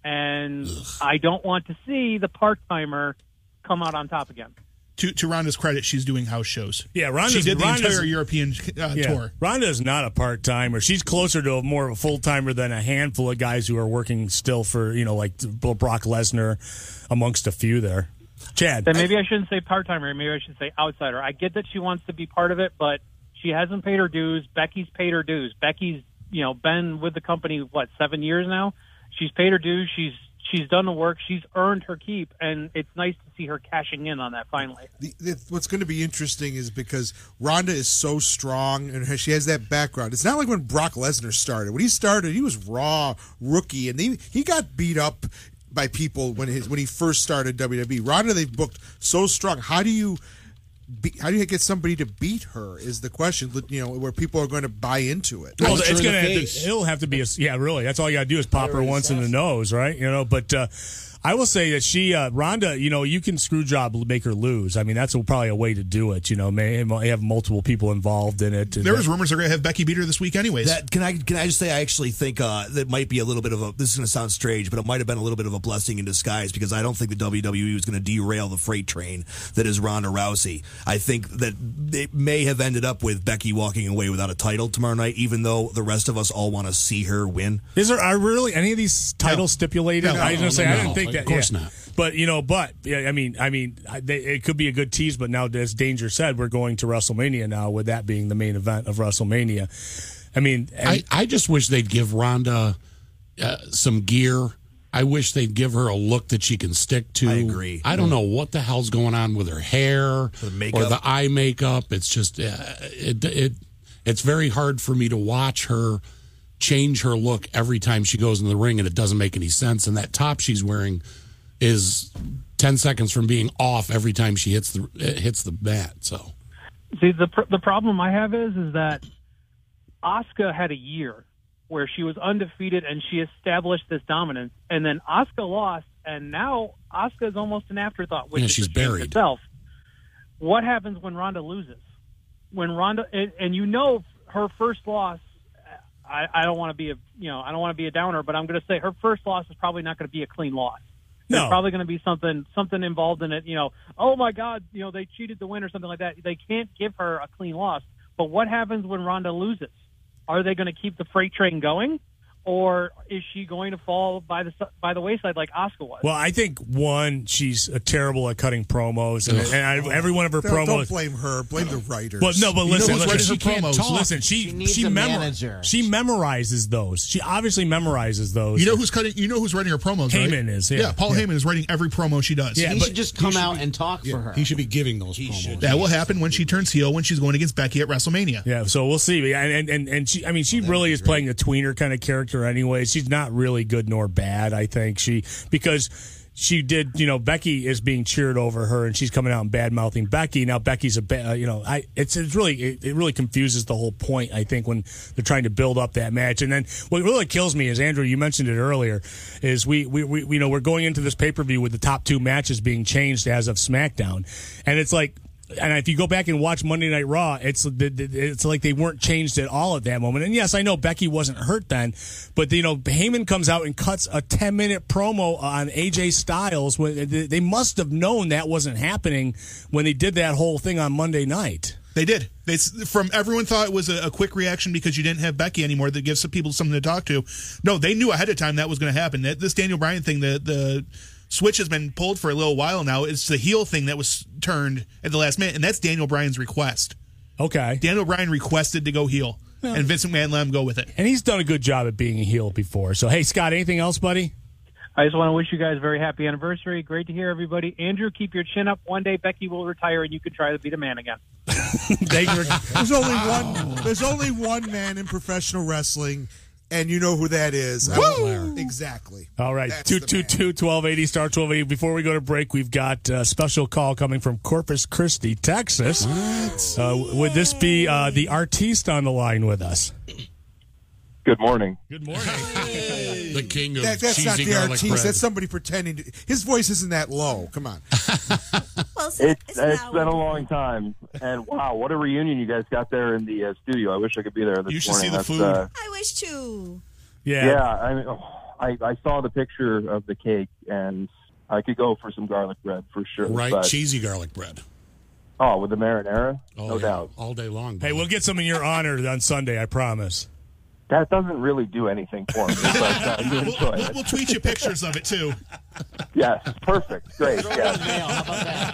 and Ugh. I don't want to see the part-timer come out on top again. To to Ronda's credit, she's doing house shows. Yeah, Ronda's, she did the Ronda's, entire European uh, yeah, tour. Ronda is not a part-timer. She's closer to a more of a full-timer than a handful of guys who are working still for, you know, like Brock Lesnar amongst a few there. Chad. Then maybe I shouldn't say part-timer. Maybe I should say outsider. I get that she wants to be part of it, but she hasn't paid her dues. Becky's paid her dues. Becky's, you know, been with the company, what, seven years now? She's paid her dues. She's she's done the work. She's earned her keep, and it's nice to see her cashing in on that finally. The, the, what's going to be interesting is because Ronda is so strong, and she has that background. It's not like when Brock Lesnar started. When he started, he was raw, rookie, and he, he got beat up by people when his when he first started W W E. Ronda, they've booked so strong. How do you... Be, how do you get somebody to beat her is the question, you know, where people are going to buy into it. Well, it's going to, it'll have to be, a, yeah, really. That's all you got to do is pop her once in the nose, right? You know, but uh, I will say that she, uh, Ronda, you know, you can screw job, make her lose. I mean, that's a, probably a way to do it, you know, may have multiple people involved in it. There was rumors they're going to have Becky beat her this week anyways. That, can I can I just say I actually think uh, that might be a little bit of a, this is going to sound strange, but it might have been a little bit of a blessing in disguise because I don't think the W W E was going to derail the freight train that is Ronda Rousey. I think that it may have ended up with Becky walking away without a title tomorrow night, even though the rest of us all want to see her win. Is there are really any of these titles no. stipulated? No, I was going to say, no, I didn't think that. Of course yeah. not. But, you know, but, I mean, I mean, they, it could be a good tease, but now, as Danger said, we're going to WrestleMania now, with that being the main event of WrestleMania. I mean, I, I just wish they'd give Ronda uh, some gear. I wish they'd give her a look that she can stick to. I agree. I don't know what the hell's going on with her hair the makeup. or the eye makeup. It's just, uh, it, it, it's very hard for me to watch her change her look every time she goes in the ring, and it doesn't make any sense. And that top she's wearing is ten seconds from being off every time she hits the hits the mat. So, see, the pr- the problem I have is is that Asuka had a year where she was undefeated and she established this dominance, and then Asuka lost, and now Asuka is almost an afterthought. Which yeah, is she's buried. Itself. What happens when Ronda loses? When Ronda and, and you know her first loss. I, I don't want to be a you know I don't want to be a downer, but I'm going to say her first loss is probably not going to be a clean loss. No. There's probably going to be something something involved in it. You know, oh my God, you know they cheated to win or something like that. They can't give her a clean loss. But what happens when Ronda loses? Are they going to keep the freight train going, or is she going to fall by the by the wayside like Asuka was? Well, I think one, she's uh, terrible at cutting promos, and, and I, every one of her don't, promos. Don't blame her. Blame the writers. Well, no, but listen, you know listen, she, can't talk. listen, she She needs she, a memor- manager. she memorizes those. She obviously memorizes those. You know who's cutting? You know who's writing her promos? Heyman right? is. Yeah, yeah Paul yeah. Heyman is writing every promo she does. Yeah, he but should just come should out be, and talk yeah, for her. He should be giving those He promos. should. That will happen when she turns heel when she's going against Becky at WrestleMania. Yeah, so we'll see. And and and, and she, I mean, she Oh, really is playing a tweener kind of character anyway. She's not really good nor bad, I think. She because she did, you know, Becky is being cheered over her, and she's coming out and bad mouthing Becky. Now Becky's a, ba- uh, you know, I it's it's really it, it really confuses the whole point. I think when they're trying to build up that match, and then what really kills me is Andrew. You mentioned it earlier, is we we, we you know we're going into this pay per view with the top two matches being changed as of SmackDown, and it's like. And if you go back and watch Monday Night Raw, it's it's like they weren't changed at all at that moment. And yes, I know Becky wasn't hurt then, but you know Heyman comes out and cuts a ten minute promo on A J Styles. They must have known that wasn't happening when they did that whole thing on Monday night. They did. They from everyone thought it was a, a quick reaction because you didn't have Becky anymore. That gives some people something to talk to. No, they knew ahead of time that was going to happen. That this Daniel Bryan thing, the the. switch has been pulled for a little while now. It's the heel thing that was turned at the last minute, and that's Daniel Bryan's request. Okay. Daniel Bryan requested to go heel, yeah. and Vince McMahon let him go with it. And he's done a good job at being a heel before. So, hey, Scott, anything else, buddy? I just want to wish you guys a very happy anniversary. Great to hear everybody. Andrew, keep your chin up. One day Becky will retire and you can try to be the man again. Thank you. There's only one. There's only one man in professional wrestling, and you know who that is. Woo! Exactly. All right, That's two the two two twelve eighty star twelve eighty. Before we go to break, we've got a special call coming from Corpus Christi, Texas. Uh, would this be uh, the artiste on the line with us? Good morning. Good morning. The king of That, that's cheesy not the garlic artiste. bread. That's somebody pretending. To, his voice isn't that low. Come on. It's, it's been a long time, and wow, what a reunion you guys got there in the uh, studio. I wish I could be there this You should morning. see the That's, food. Uh, I wish to. Yeah. yeah, I, mean, oh, I I saw the picture of the cake, and I could go for some garlic bread for sure. Right, but- cheesy garlic bread. Oh, with the marinara? Oh, no yeah. doubt. All day long. Hey, we'll get some in your honor on Sunday, I promise. That doesn't really do anything for me. But, uh, you We'll, enjoy we'll, it. we'll tweet you pictures of it too. Yes, perfect. Great. Yeah.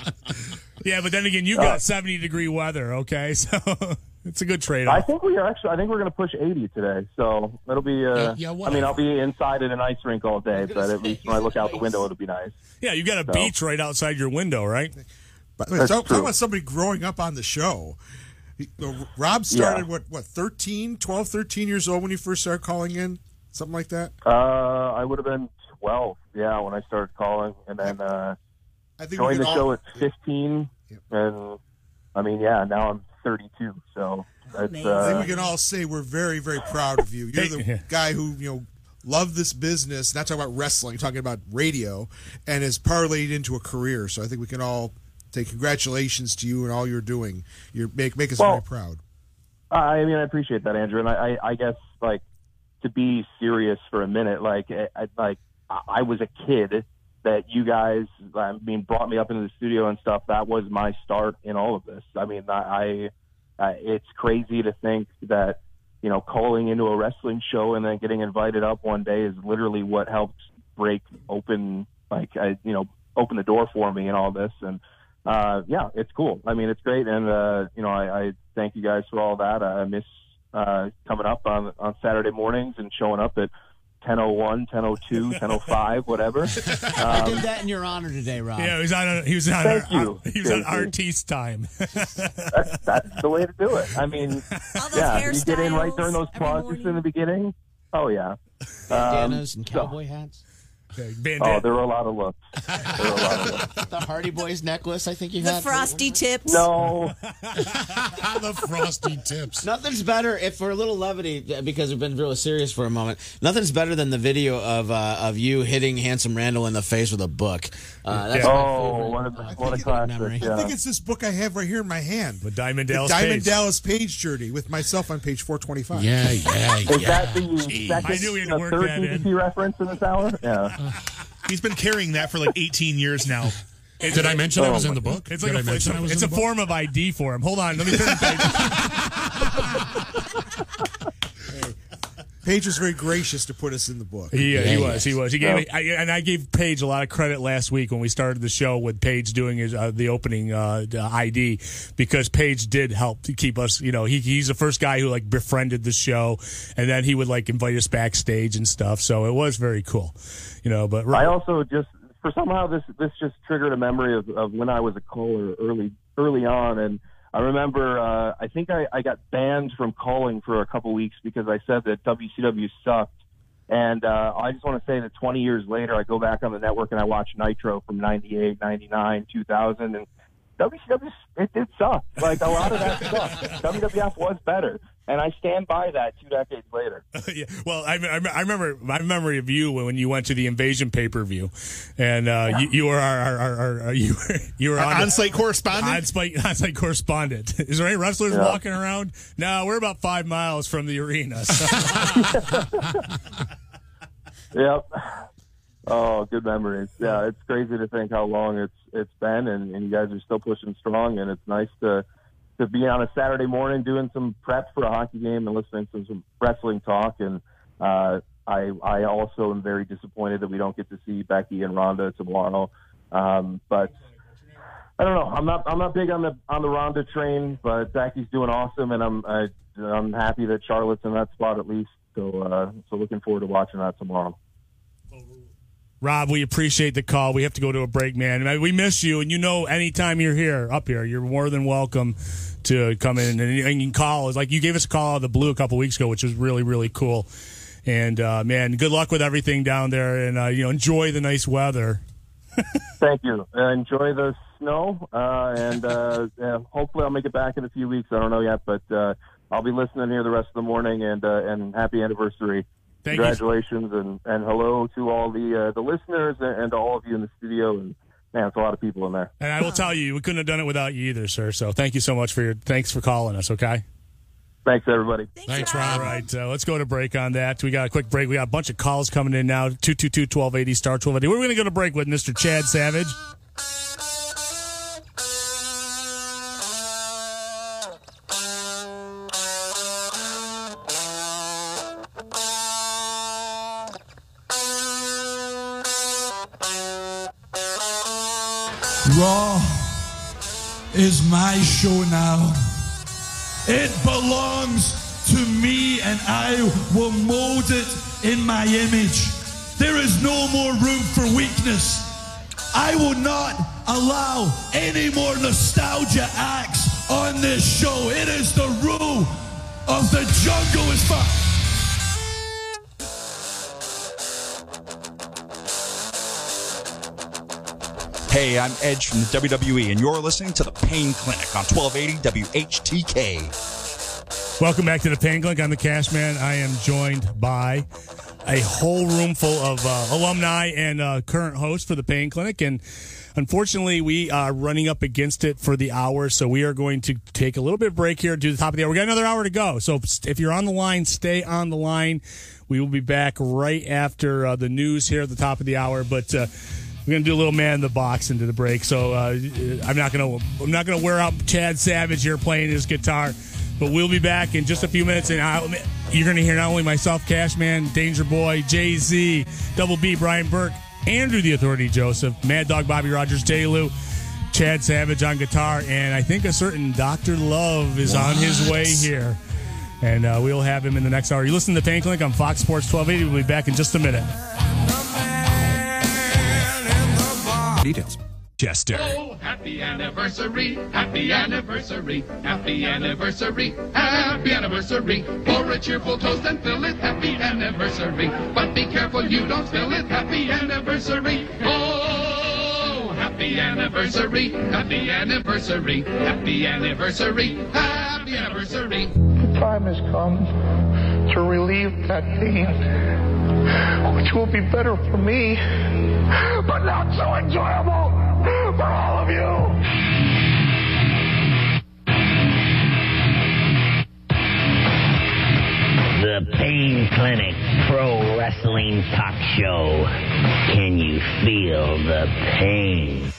Yeah, but then again, you got seventy degree weather, okay? So it's a good trade I off. think we are actually. I think we're going to push eighty today, so it'll be. Uh, Yeah, yeah, I mean, whatever. I'll be inside in an ice rink all day, but at least when I look out the window, it'll be nice. Yeah, you got a So- beach right outside your window, right? But talk, talk about somebody growing up on the show. He- uh, Rob started, Yeah. what, what, thirteen, twelve, thirteen years old when you first started calling in? Something like that? Uh, I would have been twelve, yeah, when I started calling, and then uh, I think we joined can the all- show at fifteen, and I mean, yeah, now I'm thirty-two, so it's. I think Uh, we can all say we're very, very proud of you. You're the guy who, you know, loved this business, not talking about wrestling, talking about radio, and has parlayed into a career. So I think we can all say congratulations to you and all you're doing. You make make us Well, very proud. I mean, I appreciate that, Andrew, and I, I, I guess like to be serious for a minute, like, I, I- like I was a kid that you guys, I mean, brought me up into the studio and stuff. That was my start in all of this. I mean, I, I it's crazy to think that, you know, calling into a wrestling show and then getting invited up one day is literally what helped break open, like, I, you know, open the door for me and all this. And, uh, yeah, it's cool. I mean, it's great. And, uh, you know, I, I thank you guys for all that. I miss, uh, coming up on, on Saturday mornings and showing up at ten oh one, ten oh two, ten oh five, whatever. I Um, did that in your honor today, Rob. Yeah, he was on. He was on. Thank our, you, He was on Casey. artiste time. that's, that's the way to do it. I mean, yeah, you get in right during those pauses in the beginning. Oh, yeah. Bandanas Um, and so- cowboy hats. Oh, there were a lot of looks. There were a lot of looks. The Hardy Boys necklace, I think you The had. frosty tips. No. The frosty tips. Nothing's better, if for a little levity, because we've been really serious for a moment, nothing's better than the video of uh, of you hitting Handsome Randall in the face with a book. Uh, that's my Oh, what a, what a classic. memory. I Yeah. think it's this book I have right here in my hand. The Diamond The Dallas Diamond Page. Dallas Page journey with myself on page four twenty-five. Yeah, yeah, Is yeah. that the Jeez. second, I knew we had the worked third that D in. V D reference in this hour? Yeah. He's been carrying that for like eighteen years now. Did I mention I was Oh, in the book? It's Did like I a, it's mention a, I was it's in a the book? form of I D for him. Hold on, let me turn the page. Paige was very gracious to put us in the book. He, uh, he Yeah, was. He was. He gave me, I, and I gave Paige a lot of credit last week when we started the show with Paige doing his uh, the opening uh, I D, because Paige did help to keep us. You know, he he's the first guy who like befriended the show, and then he would like invite us backstage and stuff. So it was very cool. You know, but I also just, for somehow this this just triggered a memory of, of when I was a caller early early on, and I remember uh, I think I, I got banned from calling for a couple weeks because I said that W C W sucked. And uh, I just want to say that twenty years later, I go back on the network and I watch Nitro from ninety-eight, ninety-nine, two thousand, and W C W, it did suck. Like, a lot of that sucked. W W F was better. And I stand by that two decades later. yeah. Well, I, I, I remember my memory of you when you went to the Invasion pay per view, and uh, you, you were our, our, our, our you were you were Our on on-site correspondent? On-site, on-site correspondent. Is there any wrestlers Yeah. walking around? No, we're about five miles from the arena. So. Yep. Oh, good memories. Yeah, it's crazy to think how long it's it's been, and, and you guys are still pushing strong, and it's nice to to be on a Saturday morning doing some prep for a hockey game and listening to some wrestling talk. And uh, I I also am very disappointed that we don't get to see Becky and Ronda tomorrow. Um, but I don't know. I'm not I'm not big on the on the Ronda train, but Becky's doing awesome, and I'm I, I'm happy that Charlotte's in that spot at least. So uh, so looking forward to watching that tomorrow. Rob, we appreciate the call. We have to go to a break, man. We miss you, and you know anytime you're here, up here, you're more than welcome to come in and, and you can call. It's like you gave us a call out of the blue a couple weeks ago, which was really, really cool. And, uh, man, good luck with everything down there, and, uh, you know, enjoy the nice weather. Thank you. Uh, enjoy the snow, uh, and uh, yeah, hopefully I'll make it back in a few weeks. I don't know yet, but uh, I'll be listening here the rest of the morning, and uh, and happy anniversary. Thank Congratulations, you. and, and hello to all the uh, the listeners and, and to all of you in the studio. And man, it's a lot of people in there. And I will tell you, we couldn't have done it without you either, sir. So thank you so much for your thanks for calling us. Okay. Thanks, everybody. Thanks, Rob. All right, uh, let's go to break on that. We got a quick break. We got a bunch of calls coming in now. two two two, one two eight zero, star twelve eighty. We're going to go to break with Mister Chad Savage. Raw is my show now. It belongs to me, and I will mold it in my image. There is no more room for weakness. I will not allow any more nostalgia acts on this show. It is the rule of the jungle as far. Hey, I'm Edge from the W W E, and you're listening to the Pain Clinic on twelve eighty W H T K. Welcome back to the Pain Clinic. I'm the Cash Man. I am joined by a whole room full of uh, alumni and uh, current hosts for the Pain Clinic, and unfortunately, we are running up against it for the hour, so we are going to take a little bit of break here to the top of the hour. We got another hour to go, so if you're on the line, stay on the line. We will be back right after uh, the news here at the top of the hour, but uh, we're gonna do a little man in the box into the break. So uh, I'm not gonna I'm not gonna wear out Chad Savage here playing his guitar, but we'll be back in just a few minutes, and I'll, you're gonna hear not only myself, Cashman, Danger Boy, Jay Z, Double B, Brian Burke, Andrew the Authority Joseph, Mad Dog Bobby Rogers, J. Lou, Chad Savage on guitar, and I think a certain Doctor Love is what? on his way here, and uh, we'll have him in the next hour. You listen to the Pain Clinic on Fox Sports twelve eighty. We'll be back in just a minute. Details. Chester. Oh, happy anniversary, happy anniversary, happy anniversary, happy anniversary. Pour a cheerful toast and fill it, happy anniversary. But be careful you don't spill it, happy anniversary. Oh, happy anniversary, happy anniversary, happy anniversary, happy anniversary. The time has come to relieve that pain, which will be better for me, but not so enjoyable for all of you. The Pain Clinic Pro Wrestling Talk Show. Can you feel the pain?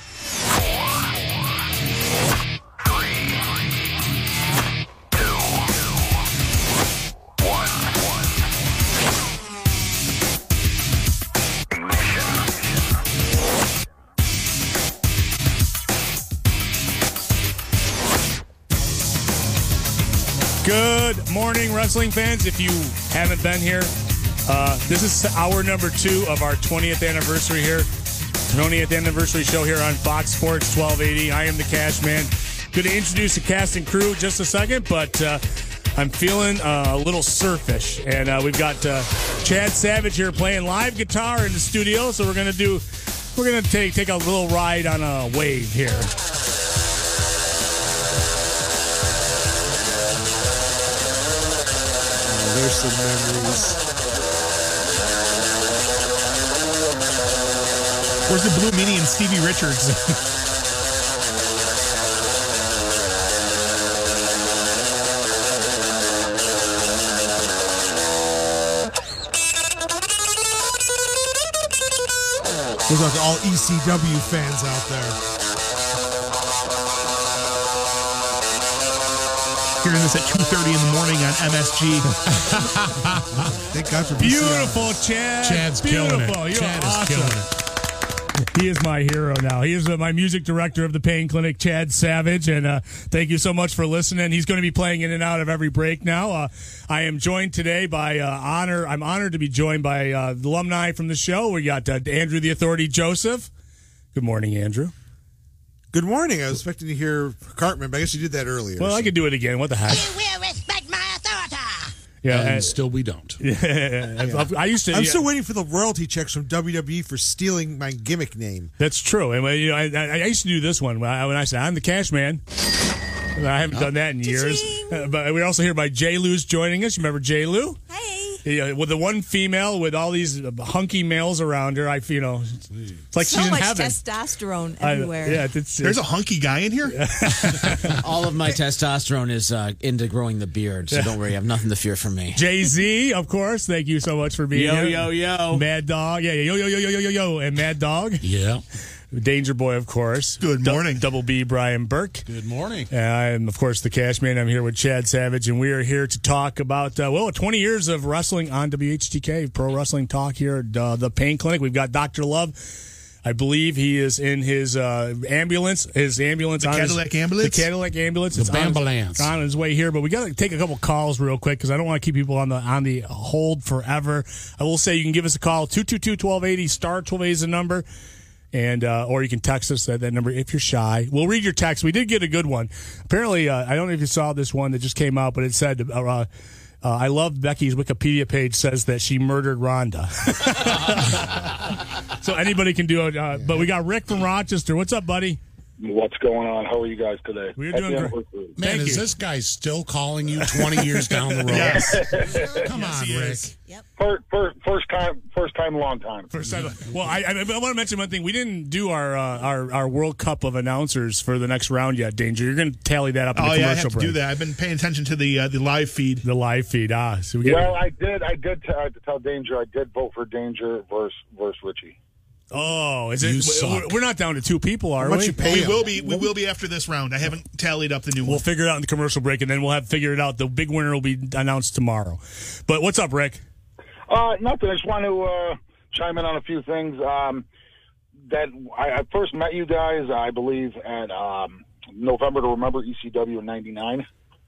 Good morning, wrestling fans. If you haven't been here, uh, this is hour number two of our twentieth anniversary here. twentieth anniversary show here on Fox Sports twelve eighty. I am the Cash Man. Going to introduce the cast and crew in just a second, but uh, I'm feeling uh, a little surfish. And uh, we've got uh, Chad Savage here playing live guitar in the studio. So we're going to do, we're going to take take a little ride on a wave here. There's some memories. Where's the Blue Meanie and Stevie Richards? Those are all E C W fans out there. Hearing this at two thirty in the morning on M S G. Thank God for beautiful, Chad. Chad's beautiful. killing it. You're Chad awesome. is killing it. He is my hero now. He is uh, my music director of the Pain Clinic, Chad Savage, and uh, thank you so much for listening. He's going to be playing in and out of every break now. Uh, I am joined today by uh, honor. I'm honored to be joined by uh, alumni from the show. We got uh, Andrew the Authority Joseph. Good morning, Andrew. Good morning. I was expecting to hear Cartman, but I guess you did that earlier. Well, so. I could do it again. What the heck? You will respect my authority. Yeah, and and still we don't. Yeah, yeah. I used to. I'm yeah. still waiting for the royalty checks from W W E for stealing my gimmick name. That's true. And you know, I, I used to do this one when I, when I said I'm the Cash Man. I haven't done that in years. Uh, but we're also here by J. Lou's joining us. You remember J. Lou? Hey. Yeah, with the one female with all these hunky males around her, I you know, it's like so she's in much heaven. testosterone I- everywhere. yeah, it's, There's a hunky guy in here. All of my testosterone is uh, into growing the beard, so don't worry, I have nothing to fear from me. Jay Z, of course. Thank you so much for being Yo, here. yo, yo. Mad Dog. Yeah, yeah, yo, yo, yo, yo, yo, yo, yo. And Mad Dog. Yeah. Danger Boy, of course. Good morning. Du- Double B, Brian Burke. Good morning. And I am, of course, the Cash Man. I'm here with Chad Savage, and we are here to talk about, uh, well, twenty years of wrestling on W H T K, Pro Wrestling Talk here at uh, the Pain Clinic. We've got Doctor Love. I believe he is in his uh, ambulance. His ambulance. The on Cadillac his, ambulance? The Cadillac ambulance. The It's on his- Bambalance. On his way here, but we got to take a couple calls real quick because I don't want to keep people on the on the hold forever. I will say you can give us a call two two two, one two eight zero, star twelve eighty is the number. And uh, or you can text us at that number if you're shy. We'll read your text. We did get a good one. Apparently, uh, I don't know if you saw this one that just came out, but it said, uh, uh, I love Becky's Wikipedia page says that she murdered Rhonda. So anybody can do it. Uh, but we got Rick from Rochester. What's up, buddy? What's going on? How are you guys today? We're Happy doing great. anniversary. Man, Thank is you. this guy still calling you twenty years down the road? Yes. Come Yes, on, he Rick. is. Yep. First, first, first time, first time, long time. First time. Well, I, I, I want to mention one thing. We didn't do our, uh, our our World Cup of announcers for the next round yet, Danger. You're going to tally that up in Oh the yeah, I commercial have to break. do that. I've been paying attention to the uh, the live feed. The live feed. Ah, so we get Well, I did, I did t- I had to tell Danger, I did vote for Danger versus versus Richie. Oh, is it? You suck. We're not down to two people, are How much we? you pay We him? will be. We will be after this round. I haven't tallied up the new We'll one. figure it out in the commercial break, and then we'll have figure it out. The big winner will be announced tomorrow. But what's up, Rick? Uh, nothing. I just want to uh, chime in on a few things. Um, that I, I first met you guys, I believe, at um, November to Remember E C W in ninety-nine.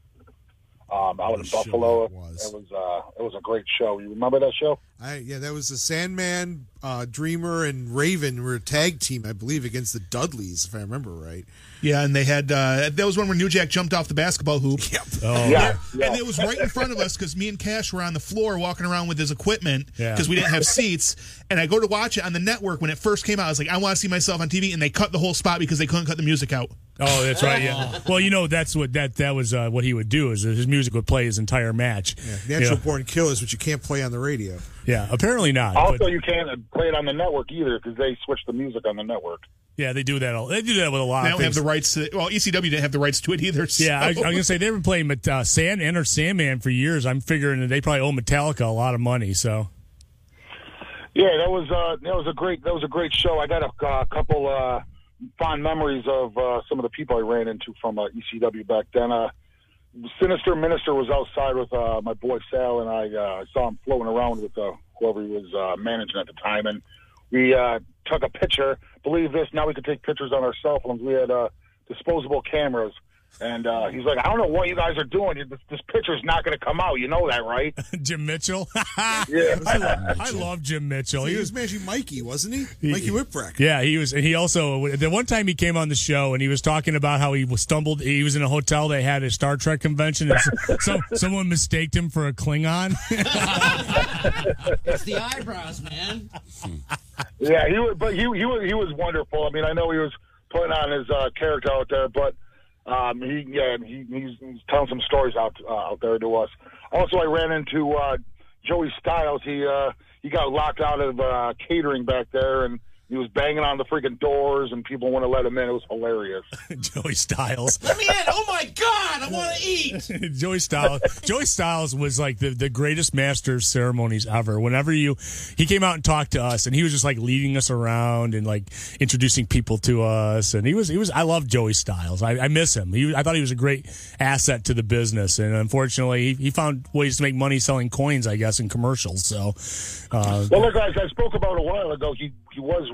Um, out in Sure Buffalo. it was. It was uh, it was a great show. You remember that show? I, yeah, that was the Sandman, uh, Dreamer, and Raven were a tag team, I believe, against the Dudleys, if I remember right. Yeah, and they had uh, that was one where New Jack jumped off the basketball hoop. Yep. Oh, Yeah. And it was right in front of us because me and Cash were on the floor walking around with his equipment Yeah. because we didn't have seats. And I go to watch it on the network when it first came out. I was like, I want to see myself on T V, and they cut the whole spot because they couldn't cut the music out. Oh, that's right. Yeah. Well, you know, that's what that that was. Uh, what he would do is his music would play his entire match. Yeah, Natural Yeah. Born Killers, which you can't play on the radio. Yeah, apparently not. Also, but, you can't play it on the network either because they switched the music on the network. yeah, they do that. All, they do that with a lot They of don't have things. the rights to. Well, E C W didn't have the rights to it either. So. Yeah, I, I'm gonna say they've been playing with uh, Sandman or Sandman for years. I'm figuring that they probably owe Metallica a lot of money. So Yeah, that was uh, that was a great that was a great show. I got a uh, couple uh, fond memories of uh, some of the people I ran into from uh, E C W back then. Uh, Sinister Minister was outside with uh, my boy Sal, and I uh, saw him floating around with uh, whoever he was uh, managing at the time, and we uh, took a picture. Believe this, now we can take pictures on our cell phones. We had uh, disposable cameras. And uh, he's like, I don't know what you guys are doing. This, this picture's not going to come out. You know that, right? Jim Mitchell. Yeah. I, love, I love Jim Mitchell. He He was was. managing Mikey, wasn't he? Mikey Whipwreck. Yeah, he was, and he also the one time he came on the show and he was talking about how he was stumbled. He was in a hotel. They had a Star Trek convention, and so, some someone mistaked him for a Klingon. It's the eyebrows, man. Yeah, he was, but he he was he was wonderful. I mean, I know he was putting on his uh, character out there, but um, he yeah he, he's, he's telling some stories out uh, out there to us. Also, I ran into uh, Joey Styles. He uh, he got locked out of uh, catering back there, and he was banging on the freaking doors, and people wouldn't let him in. It was hilarious. Joey Styles. Let me in. Oh, my God. I want to eat. Joey Styles. Joey Styles was like the, the greatest master of ceremonies ever. Whenever you, he came out and talked to us, and he was just like leading us around and like introducing people to us. And he was, he was. I love Joey Styles. I, I miss him. He, I thought he was a great asset to the business, and unfortunately, he, he found ways to make money selling coins, I guess, in commercials. So, uh, Well, look, guys, I spoke about a while ago. He he was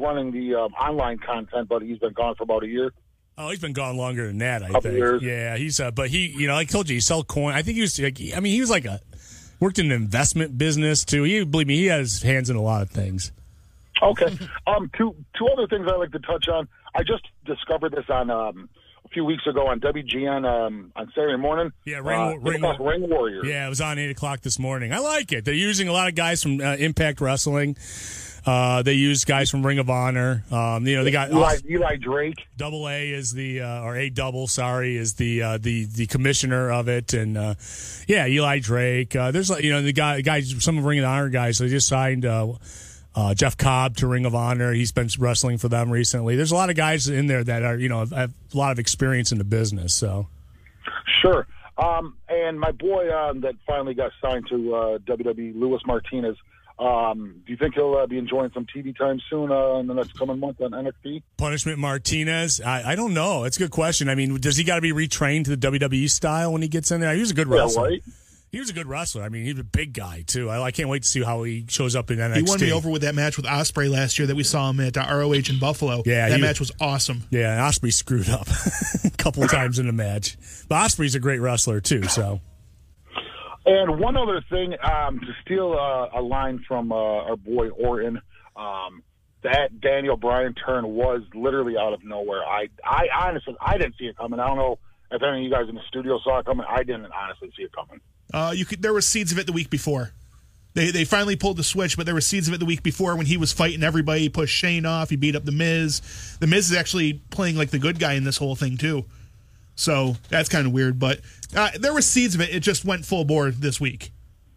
running the um, online content, but he's been gone for about a year. Oh, he's been gone longer than that, I Couple think. years. Yeah, he's uh, but he, you know, like I told you, he sell coin. I think he was like, I mean, he was like a worked in an investment business too. He, believe me, he has hands in a lot of things. Okay. Um, two two other things I'd like to touch on. I just discovered this on um, a few weeks ago on W G N um, on Saturday morning. Yeah, Ring, uh, Ring, Ring, Ring Warrior. Yeah, it was on eight o'clock this morning. I like it. They're using a lot of guys from uh, Impact Wrestling. Uh, they use guys from Ring of Honor. Um, you know, they got Eli, Eli Drake. Double A is the uh, or A double, sorry, is the uh, the the commissioner of it, and uh, yeah, Eli Drake. Uh, there's you know the guy guys, some of Ring of Honor guys. They just signed uh, uh, Jeff Cobb to Ring of Honor. He's been wrestling for them recently. There's a lot of guys in there that are you know have, have a lot of experience in the business. So Sure. Um, and my boy um, that finally got signed to uh, W W E, Luis Martinez. Um, do you think he'll uh, be enjoying some T V time soon uh, in the next coming month on N X T? Punishment Martinez, I, I don't know. It's a good question. I mean, does he got to be retrained to the W W E style when he gets in there? He was a good Yeah, wrestler. right? He was a good wrestler. I mean, he's a big guy too. I, I can't wait to see how he shows up in N X T. He won me over with that match with Ospreay last year that we saw him at uh, R O H in Buffalo. Yeah, that he- match was awesome. Yeah, and Ospreay screwed up a couple of times in the match. But Ospreay's a great wrestler too. So And one other thing, um, to steal uh, a line from uh, our boy Orton, um, that Daniel Bryan turn was literally out of nowhere. I, I honestly, I didn't see it coming. I don't know if any of you guys in the studio saw it coming. I didn't honestly see it coming. Uh, you could. There were seeds of it the week before. They they finally pulled the switch, but there were seeds of it the week before when he was fighting everybody. He pushed Shane off. He beat up the Miz. The Miz is actually playing like the good guy in this whole thing too. So that's kind of weird, but uh, there were seeds of it. It just went full bore this week.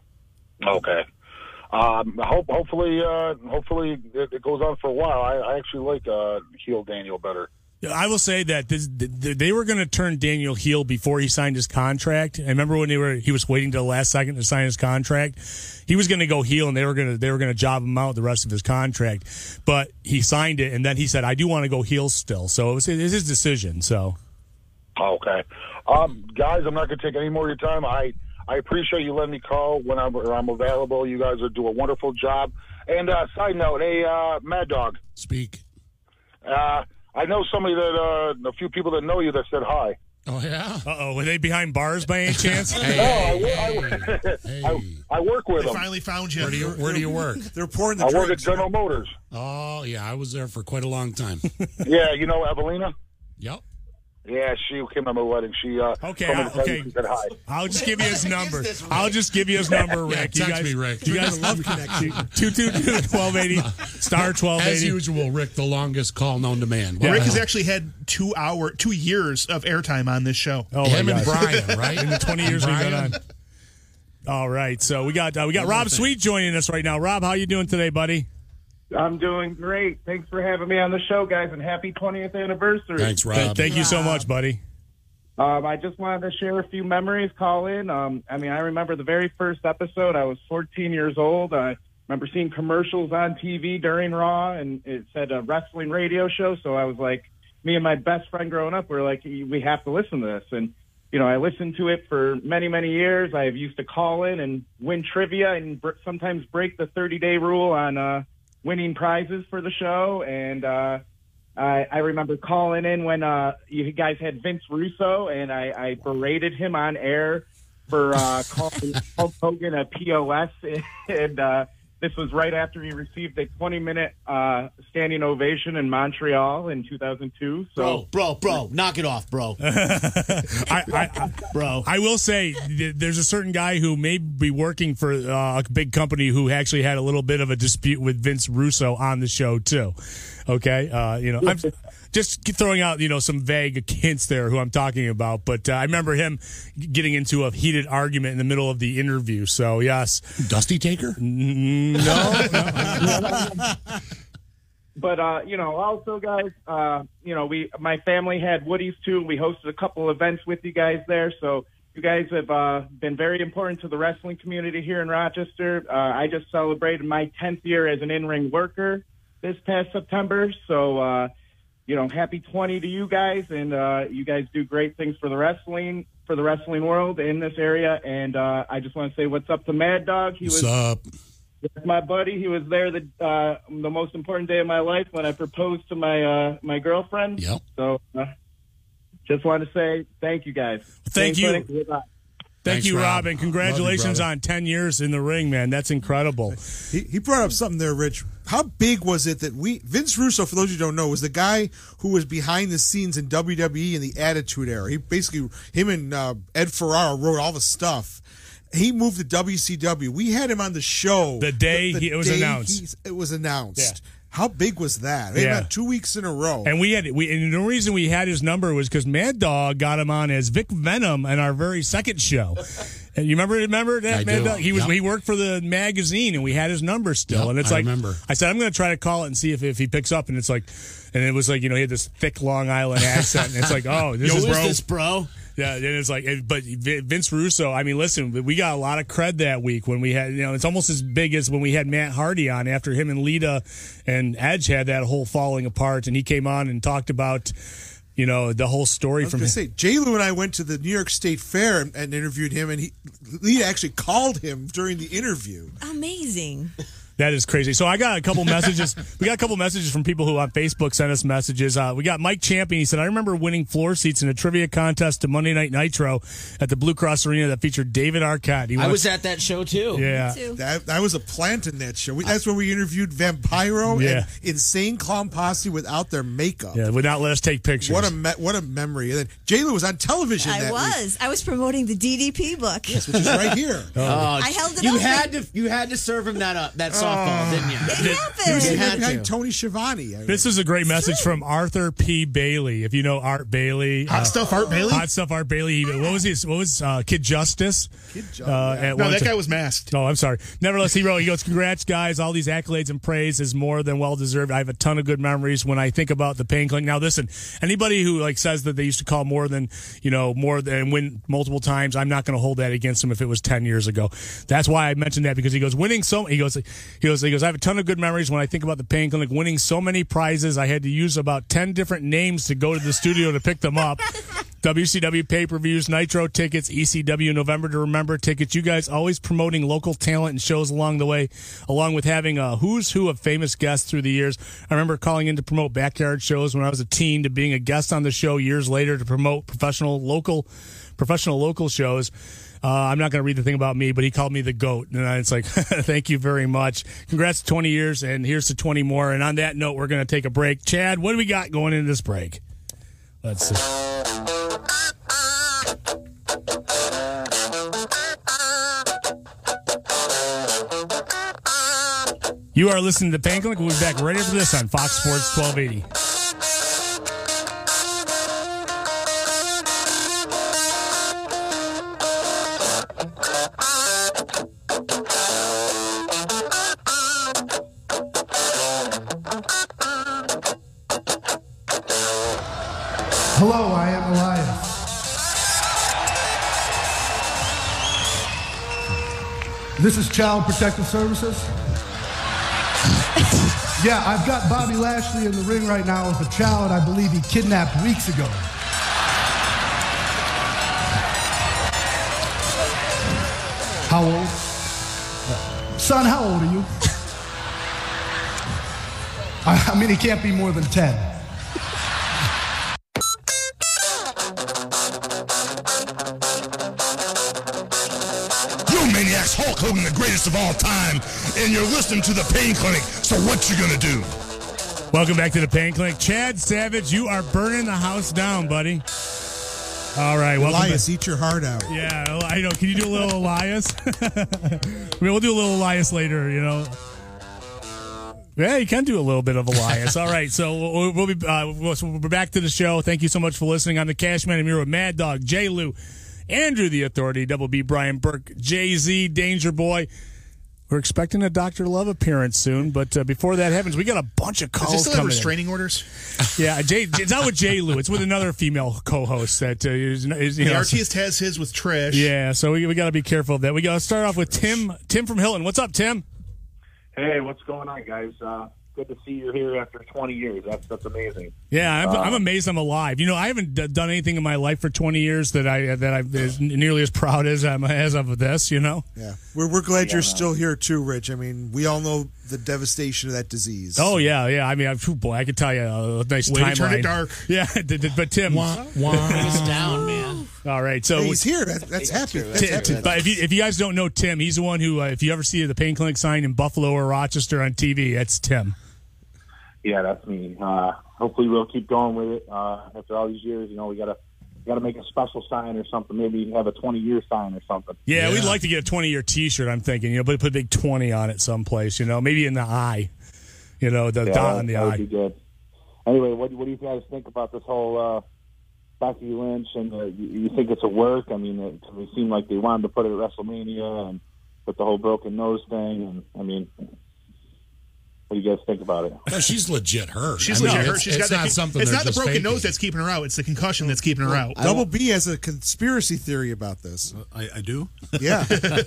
Okay. Um, hope, hopefully, uh, hopefully it, it goes on for a while. I, I actually like uh, heel Daniel better. I will say that this, th- they were going to turn Daniel heel before he signed his contract. I remember when they were he was waiting till the last second to sign his contract. He was going to go heel, and they were going to they were going to job him out the rest of his contract. But he signed it, and then he said, "I do want to go heel still." So it was, it was his decision. So. Okay. Um, guys, I'm not going to take any more of your time. I, I appreciate you letting me call when I'm, or I'm available. You guys are do a wonderful job. And uh, side note, hey, uh, Mad Dog. Speak. Uh, I know somebody that, uh, a few people that know you that said hi. Oh, yeah? Uh-oh. Were they behind bars by any chance? No, I, I, I, I work with They them. finally found you. Where do you, where do you work? They're pouring the I work at drinks. General Motors. Oh, yeah, I was there for quite a long time. Yeah, you know Evelina? Yep. Yeah, she came to my wedding. She uh, Okay, told me uh, to tell you okay. she said hi. I'll just give you his number. I'll just give you his number, Rick. Yeah, you text guys, me, Rick. You guys love connection. two two two, twelve eighty, star twelve eighty. As usual, Rick, the longest call known to man. Rick Wow. has actually had two hour, two years of airtime on this show. Oh, Him my and gosh. Brian, right? In the twenty years we've been Brian. on. All right, so we got uh, we got Rob Sweet joining us right now. Rob, how you doing today, buddy? I'm doing great. Thanks for having me on the show, guys, and happy twentieth anniversary. Thanks, Th- Rob. Thank you so much, buddy. Um, I just wanted to share a few memories, call in. Um, I mean, I remember the very first episode. I was fourteen years old. I remember seeing commercials on T V during Raw, and it said a wrestling radio show. So I was like, me and my best friend growing up, we were like, we have to listen to this. And, you know, I listened to it for many, many years. I used to call in and win trivia and br- sometimes break the thirty-day rule on uh, winning prizes for the show. And uh, I, I remember calling in when uh, you guys had Vince Russo, and I, I berated him on air for uh, calling Hulk Hogan a P O S. And uh, this was right after he received a twenty-minute uh, standing ovation in Montreal in two thousand two. So, Bro, bro, bro, knock it off, bro. I, I, Bro. I will say th- there's a certain guy who may be working for uh, a big company who actually had a little bit of a dispute with Vince Russo on the show too. Okay, uh, you know, I'm just throwing out you know some vague hints there who I'm talking about, but uh, I remember him getting into a heated argument in the middle of the interview. So yes, Dusty Taker? no, no. But uh, you know, also, guys, uh, you know, we my family had Woody's too. We hosted a couple events with you guys there, so you guys have uh, been very important to the wrestling community here in Rochester. Uh, I just celebrated my tenth year as an in-ring worker this past September, so uh, you know, happy twenty to you guys, and uh, you guys do great things for the wrestling for the wrestling world in this area. And uh, I just want to say what's up to Mad Dog. He What's was up? With my buddy, he was there the uh, the most important day of my life when I proposed to my uh, my girlfriend. Yep. So, uh, just want to say thank you guys. Thank Pain you. Clinic, goodbye. Thank Thanks, you, Rob. Rob, and congratulations Love you, on ten years in the ring, man. That's incredible. He, he brought up something there, Rich. How big was it that we Vince Russo, for those of you who don't know, was the guy who was behind the scenes in W W E in the Attitude Era. He basically, him and uh, Ed Ferrara wrote all the stuff. He moved to W C W. We had him on the show The day the, the he- it was day announced. he- it was announced. Yeah. How big was that? We had Yeah. about two weeks in a row. And we had we and the reason we had his number was because Mad Dog got him on as Vic Venom in our very second show. And you remember remember that I Mad do. Dog? He was Yep. he worked for the magazine and we had his number still. Yep, and it's I like remember. I said I'm going to try to call it and see if if he picks up. And it's like, and it was like you know he had this thick Long Island accent. And it's like oh this Yo, is who bro. is this, bro? Yeah, and it's like, it- but Vince Russo. I mean, listen, we got a lot of cred that week when we had, you know, it's almost as big as when we had Matt Hardy on after him and Lita and Edge had that whole falling apart, and he came on and talked about, you know, the whole story I was from going to say, J. Lou and I went to the New York State Fair and, and interviewed him, and he Lee actually called him during the interview. Amazing. That is crazy. So I got a couple messages. We got a couple messages from people who on Facebook sent us messages. Uh, we got Mike Champion. He said, I remember winning floor seats in a trivia contest to Monday Night Nitro at the Blue Cross Arena that featured David Arquette. He I wants- was at that show too. Yeah. That, that was a plant in that show. We, that's where we interviewed Vampiro Yeah. and Insane Clown Posse without their makeup. Yeah, would not let us take pictures. What a me- what a memory! And then J. Lou was on television. I that week. was. I was promoting the D D P book. Yes, which is right here. Oh, I held it You open. had to. You had to serve him that uh, that softball, didn't you? It He was happened. sitting had behind to. Tony Schiavone. I This is a great message from Arthur P. Bailey. If you know Art Bailey, Hot Stuff Art Bailey? Hot Stuff Art Bailey. He- What was his? What was uh, Kid Justice? Kid Justice. Uh, at No, one that ti- guy was masked. Oh, I'm sorry. Nevertheless, he wrote. He goes, "Congrats, guys! All these accolades and praise is more than well deserved. I have a ton of good memories when I think about the Pain Clinic." Now, listen, anybody who like says that they used to call more than you know more than win multiple times, I'm not going to hold that against them if it was ten years ago. That's why I mentioned that because he goes winning so. He goes. He goes. He goes. I have a ton of good memories when I think about the Pain Clinic winning so many prizes. I had to use about ten different names to go to the studio to pick them up. W C W pay-per-views, Nitro tickets, E C W November to Remember tickets. You guys always promoting local talent and shows along the way, along with having a who's who of famous guests through the years. I remember calling in to promote backyard shows when I was a teen to being a guest on the show years later to promote professional local professional local shows. Uh, I'm not going to read the thing about me, but he called me the GOAT. And it's like, thank you very much. Congrats to twenty years, and here's to twenty more. And on that note, we're going to take a break. Chad, what do we got going into this break? Let's see. You are listening to Pain Clinic. We'll be back right after this on Fox Sports twelve eighty. Hello, I am Elias. This is Child Protective Services. Yeah, I've got Bobby Lashley in the ring right now with a child I believe he kidnapped weeks ago. How old? Son, how old are you? I, I mean, he can't be more than ten. You maniacs, Hulk Hogan, the greatest of all time, and you're listening to the Pain Clinic. So what you gonna do? Welcome back to the Pain Clinic. Chad Savage, you are burning the house down, buddy. All right, welcome Elias, back. eat your heart out. Yeah, I know. Can you do a little Elias? I mean, we'll do a little Elias later, you know. Yeah, you can do a little bit of Elias. All right, so we'll, we'll be uh, we'll, so we're back to the show. Thank you so much for listening. I'm the Cashman. I'm here with Mad Dog, J. Lou, Andrew the Authority, Double B, Brian Burke, Jay Z, Danger Boy. We're expecting a Doctor Love appearance soon, but uh, before that happens, we got a bunch of calls Does this still have coming in. restraining orders? Yeah, Jay, it's not with J. Lou. It's with another female co-host that uh, is, is you The know. artist has his with Trish. Yeah, so we we got to be careful of that. We got to start off with Tim. Tim from Hilton. What's up, Tim? Hey, what's going on, guys? Uh, good to see you here after twenty years. That's that's amazing. Yeah, I'm, Uh, I'm amazed I'm alive. You know, I haven't d- done anything in my life for twenty years that I that I'm as nearly as proud as I'm as of this. You know. Yeah, we're we're glad Yeah, you're man. still here too, Rich. I mean, we all know the devastation of that disease. Oh yeah, yeah. I mean, I, phew, boy, I could tell you a nice Way to timeline. turn it dark. Yeah, did- did- but Tim, He's down, man. All right, so Hey, he's here. That, that's happy. That's Tim, happy. but if you, if you guys don't know Tim, he's the one who, uh, if you ever see the Pain Clinic sign in Buffalo or Rochester on T V, that's Tim. Yeah, that's me. Uh, hopefully, we'll keep going with it. Uh, after all these years, you know, we gotta gotta make a special sign or something. Maybe have a twenty year sign or something. Yeah, we'd like to get a twenty year T-shirt. I'm thinking, you know, but put a big twenty on it someplace. You know, maybe in the eye. You know, the Yeah, dot that, on the that would eye. be good. Anyway, what what do you guys think about this whole uh, Becky Lynch? And uh, you, you think it's a work? I mean, it, it seemed like they wanted to put it at WrestleMania and put the whole broken nose thing. And I mean, what do you guys think about it? No, she's legit hurt. She's I mean, legit hurt. it's- She's it's got not the, something It's they're not the just broken faking. nose that's keeping her out. It's the concussion that's keeping her out. Double B has a conspiracy theory about this. I, I do. Yeah.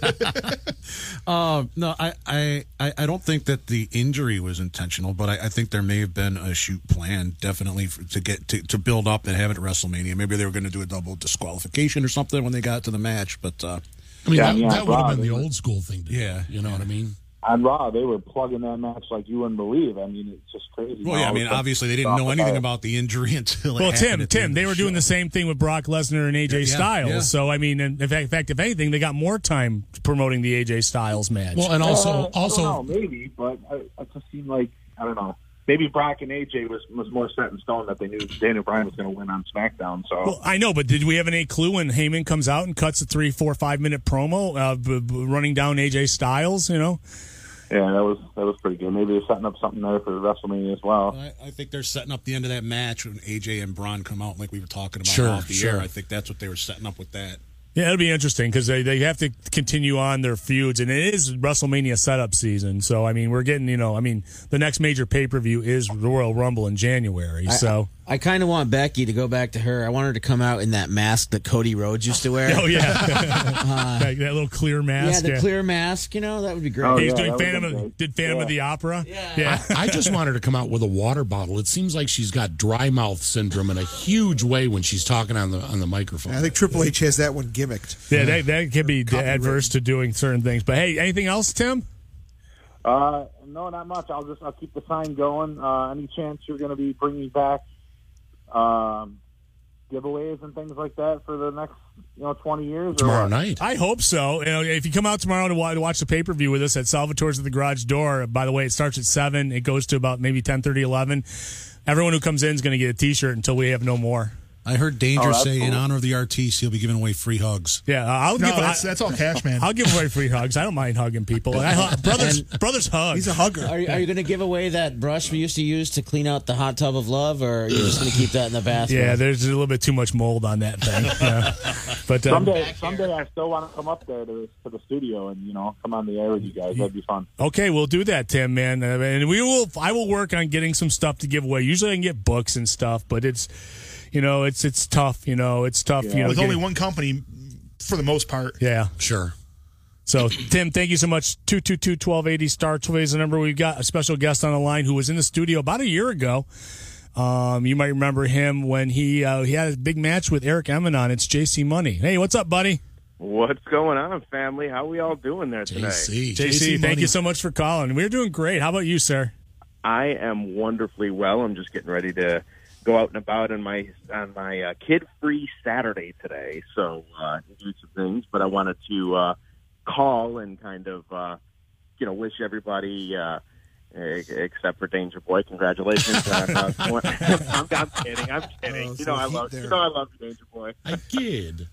Um, no, I, I, I I don't think that the injury was intentional, but I, I think there may have been a shoot plan, definitely for, to get to, to build up and have it at WrestleMania. Maybe they were going to do a double disqualification or something when they got to the match. But uh, I mean, Yeah, that, yeah, that would have Rob, been the it was- old school thing to do. Yeah, You know what I mean? On Raw, they were plugging that match like you wouldn't believe. I mean, it's just crazy. well, yeah, I mean, obviously they didn't know anything about the injury until. Well, it Tim, happened at the Tim, end they of were the doing show. the same thing with Brock Lesnar and A J Yeah, yeah, Styles. yeah. So, I mean, in fact, in fact, if anything, they got more time promoting the A J Styles match. Well, and also, Uh, I also, don't know, maybe, but I, it just seemed like I don't know. Maybe Brock and A J was was more set in stone that they knew Daniel Bryan was going to win on SmackDown. So Well, I know, but did we have any clue when Heyman comes out and cuts a three, four, five minute promo uh, b- b- running down A J Styles? You know, yeah, that was that was pretty good. Maybe they're setting up something there for WrestleMania as well. I, I think they're setting up the end of that match when A J and Braun come out, like we were talking about Sure, off the sure. air. I think that's what they were setting up with that. yeah, it'll be interesting because they, they have to continue on their feuds, and it is WrestleMania setup season. So, I mean, we're getting, you know, I mean, the next major pay per view is Royal Rumble in January. I- So, I kind of want Becky to go back to her. I want her to come out in that mask that Cody Rhodes used to wear. oh yeah, Uh, that, that little clear yeah, mask. the clear mask. You know, that would be great. Oh, He's yeah, doing that would've Phantom been of, great. did Phantom Yeah. of the Opera. Yeah. I just want her to come out with a water bottle. It seems like she's got dry mouth syndrome in a huge way when she's talking on the on the microphone. I think Triple H has that one gimmicked. Yeah, that, that can be adverse to doing certain things. But hey, anything else, Tim? Uh, no, not much. I'll just I'll keep the sign going. Uh, any chance you're going to be bringing back um, giveaways and things like that for the next you know twenty years? or Tomorrow what? night. I hope so. You know, if you come out tomorrow to watch, to watch the pay per view with us at Salvatore's at the Garage Door, by the way, it starts at seven. It goes to about maybe ten thirty, eleven. Everyone who comes in is going to get a T-shirt until we have no more. I heard Danger Oh, that's say, in cool. honor of the artiste, he'll be giving away free hugs. Yeah, I'll No, give. that's I, that's all cash, man. I'll give away free hugs. I don't mind hugging people. And I, hug- brothers, brothers hug. He's a hugger. Are you, are you going to give away that brush we used to use to clean out the hot tub of love, or are you just going to keep that in the bathroom? Yeah, there's a little bit too much mold on that thing. Yeah. But um, Someday, someday I still want to come up there to, to the studio and you know come on the air with you guys. That'd be fun. okay, we'll do that, Tim, man, Uh, and we will. I will work on getting some stuff to give away. Usually, I can get books and stuff, but it's, you know, it's it's tough. You know, it's tough. You know, With only getting- one company, for the most part. Yeah. Sure. So, Tim, thank you so much. two two two, twelve eighty, star twelve is the number. We've got a special guest on the line who was in the studio about a year ago. Um, you might remember him when he uh, he had a big match with Eric Eminon. It's J C Money. Hey, what's up, buddy? What's going on, family? How we all doing there today? J C. J C, thank you so much for calling. We're doing great. How about you, sir? I am wonderfully well. I'm just getting ready to go out and about on my on my uh, kid-free Saturday today, so uh, do some things. But I wanted to uh, call and kind of uh, you know wish everybody, uh, eh, except for Danger Boy, congratulations. uh, uh, I'm, I'm kidding. I'm kidding. Oh, you so know I heat love there. you know I love you, Danger Boy. I did.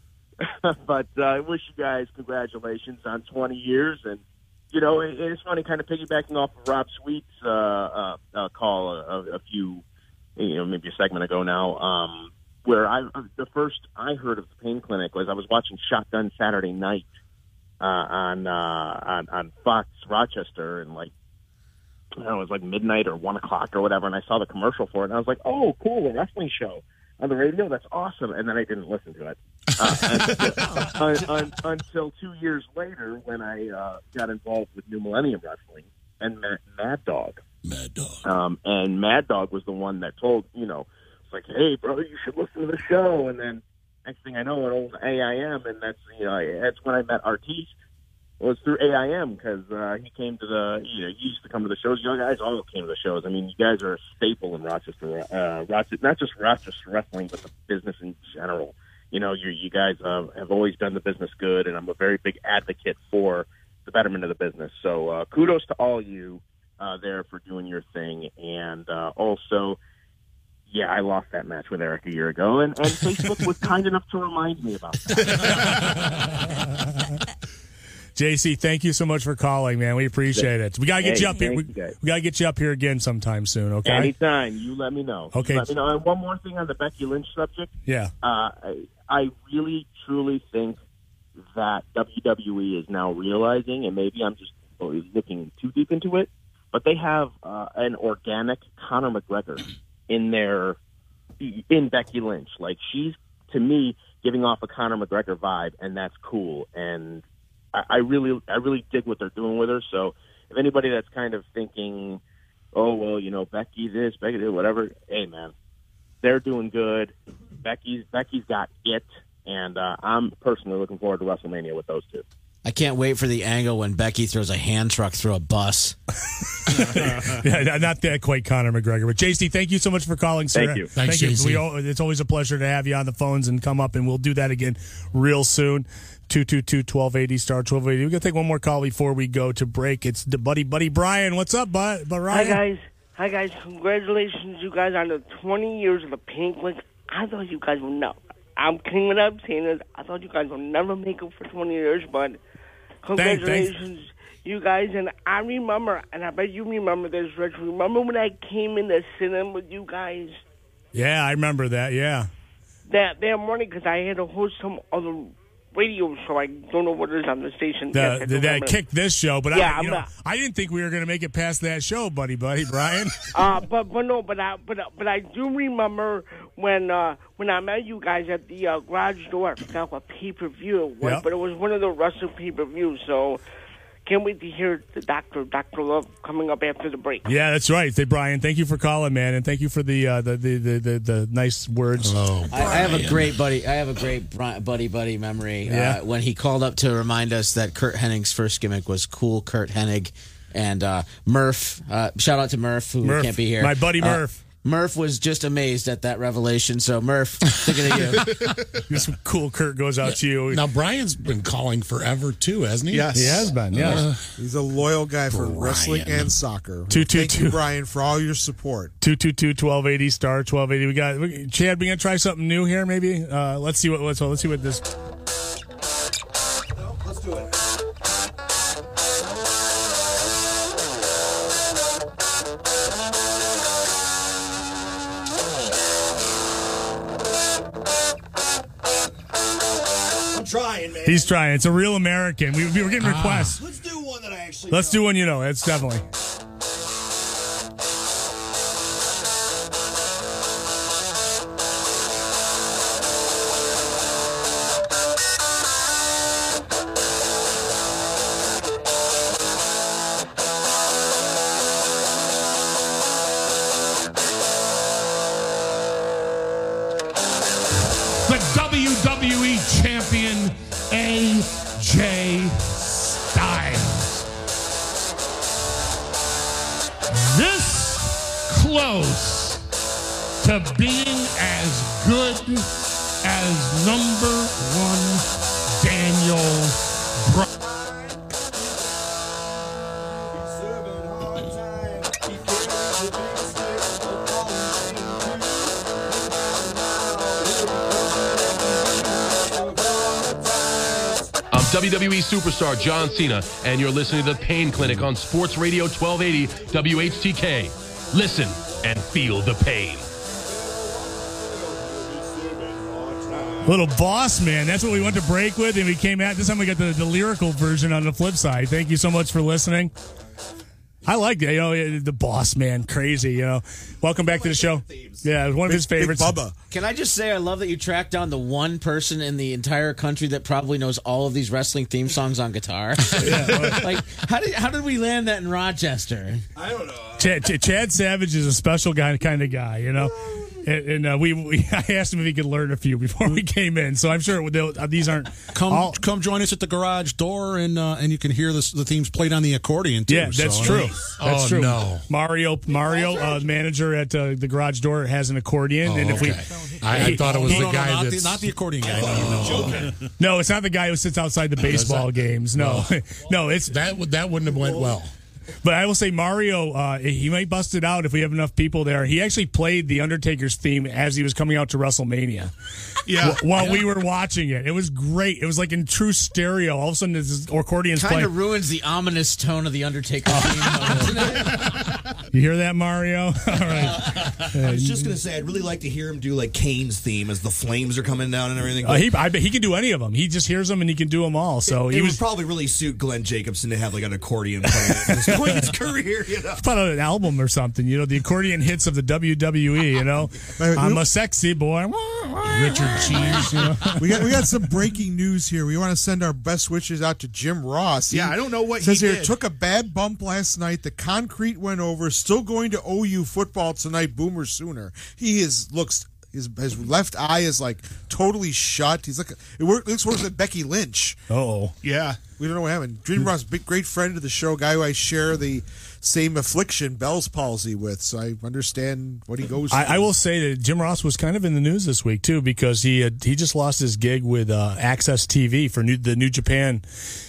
but uh, I wish you guys congratulations on twenty years. And, you know, it, it's funny kind of piggybacking off of Rob Sweet's uh, uh, uh, call a, a few, you know, maybe a segment ago now, um, where I the first I heard of the Pain Clinic was I was watching Shotgun Saturday Night uh, on, uh, on on Fox Rochester, and, like, I don't know, it was like midnight or one o'clock or whatever, and I saw the commercial for it, and I was like, oh, cool, a wrestling show on the radio, that's awesome. And then I didn't listen to it uh, until, un, un, until two years later when I uh, got involved with New Millennium Wrestling and met Mad Dog. Mad Dog. Um, and Mad Dog was the one that told, you know, it's like, hey, brother, you should listen to the show. And then next thing I know, an old A I M, and that's, you know, that's when I met Artiste. It was through A I M because uh, he came to the, you know, he used to come to the shows. You guys all came to the shows. I mean, you guys are a staple in Rochester, uh, Rochester, not just Rochester wrestling, but the business in general. You know, you you guys uh, have always done the business good, and I'm a very big advocate for the betterment of the business. So uh, kudos to all you uh, there for doing your thing. And uh, also, yeah, I lost that match with Eric a year ago, and, and Facebook was kind enough to remind me about that. J C, thank you so much for calling, man. We appreciate it. We gotta get Hey, you up here. We, thank you, guys. we gotta get you up here again sometime soon. Okay. Anytime. You let me know. Okay. You let me know. And one more thing on the Becky Lynch subject. Yeah. Uh, I, I really, truly think that W W E is now realizing, and maybe I'm just looking too deep into it, but they have uh, an organic Conor McGregor in their in Becky Lynch. Like, she's, to me, giving off a Conor McGregor vibe, and that's cool. And I, I really, I really dig what they're doing with her. So if anybody that's kind of thinking, oh, well, you know, Becky this, Becky this, whatever, hey, man, they're doing good. Becky's Becky's got it, and uh, I'm personally looking forward to WrestleMania with those two. I can't wait for the angle when Becky throws a hand truck through a bus. Yeah, not that quite Conor McGregor. But J C, thank you so much for calling, sir. Thank you. Thank Thanks, you. J C. We all, it's always a pleasure to have you on the phones and come up, and we'll do that again real soon. two two two, one two eight zero, star twelve eighty. We're going to take one more call before we go to break. It's the buddy, buddy Brian. What's up, bud? Brian? Hi, guys. Hi, guys. Congratulations, you guys, on the twenty years of the Pain Clinic. I thought you guys would know. I'm cleaning up saying this. I thought you guys would never make it for twenty years, but congratulations, you guys. And I remember, and I bet you remember this, Rich. Remember when I came in to sit in with you guys Yeah, I remember that, yeah. that, that morning because I had to host some other radio show. I don't know what it is on the station. The, Yes, I the, do that remember. kicked this show, but Yeah, I, I'm you know, not- I didn't think we were going to make it past that show, buddy, buddy, Brian. Uh, but but no, but I but but I do remember when uh, when I met you guys at the uh, garage door. I forgot what pay per view it was, Yep. but it was one of the wrestling pay per views. So can't wait to hear the Doctor Doctor Love coming up after the break. Yeah, that's right. Hey, Brian, thank you for calling, man, and thank you for the uh, the, the, the, the the nice words. Oh, I, I have a great buddy. I have a great bri- buddy buddy memory. Yeah. Uh, when he called up to remind us that Kurt Hennig's first gimmick was Cool Kurt Hennig, and uh, Murph. Uh, shout out to Murph, who Murph, can't be here. my buddy Uh, Murph. Murph was just amazed at that revelation. So Murph, thinking of you. This cool Kurt goes out to you. Now, Brian's been calling forever, too, hasn't he? Yes. He has been, yeah. Uh, He's a loyal guy for Brian. wrestling and soccer. Two, two, Thank two. you, Brian, for all your support. two two two, one two eight zero, star twelve eighty. We got we, Chad. We gonna try something new here, maybe. Uh, let's see what let's let's see what this. Let's do it. I'm trying, man. He's trying. It's a real American. We, we were getting requests. Let's do one that I actually. Let's do one. You know, it's definitely. The W W E champion, A J Styles. This close to being as good as number one Daniel Bryan. I'm W W E superstar John Cena, and you're listening to The Pain Clinic on Sports Radio twelve eighty W H T K. Listen and feel the pain. Little Boss Man. That's what we went to break with, and we came out. This time we got the, the lyrical version on the flip side. Thank you so much for listening. I like it. You know, the Boss Man, crazy. You know, welcome back to the show. Yeah, it was one of his favorites. Bubba. Can I just say I love that you tracked down the one person in the entire country that probably knows all of these wrestling theme songs on guitar? Yeah, like, how did how did we land that in Rochester? I don't know. Chad, Ch- Chad Savage is a special guy, kind of guy, you know. And, and uh, we, we, I asked him if he could learn a few before we came in. So I'm sure uh, these aren't. Come, all, come join us at the garage door, and uh, and you can hear the the themes played on the accordion too. Yeah, that's so, true. uh, That's Oh, true. no. Mario, Mario, uh, manager at uh, the garage door, has an accordion, Oh, and if okay. we, I, I thought it was no, the no, guy no, not, that's the, not the accordion guy. No, no. no, it's not the guy who sits outside the baseball games. No, no, it's that. Would that wouldn't have went well. But I will say Mario, uh, he might bust it out if we have enough people there. He actually played the Undertaker's theme as he was coming out to WrestleMania. Yeah. Wh- While yeah. we were watching it. It was great. It was like in true stereo. All of a sudden, this accordion's Kind playing. of ruins the ominous tone of the Undertaker theme. You hear that, Mario? All right. I was just going to say, I'd really like to hear him do like Kane's theme as the flames are coming down and everything. Uh, he, I bet he can do any of them. He just hears them and he can do them all. So it, he it was would probably really suit Glenn Jacobson to have like an accordion playing at this point in his career. You know? put out an album or something. You know, the accordion hits of the W W E. You know, I'm a sexy boy. Richard Cheese. You know? we got we got some breaking news here. We want to send our best wishes out to Jim Ross. He Yeah, I don't know what says he here. did. Took a bad bump last night. The concrete went over. Still going to O U football tonight. Boomer Sooner. He is looks. His, his left eye is like totally shut. He's like a, it work, looks worse than Becky Lynch. Oh, yeah. We don't know what happened. Jim Ross, big great friend of the show, guy who I share the same affliction, Bell's palsy, with. So I understand what he goes through. I, I will say that Jim Ross was kind of in the news this week too because he had, he just lost his gig with uh, Access T V for new, the New Japan.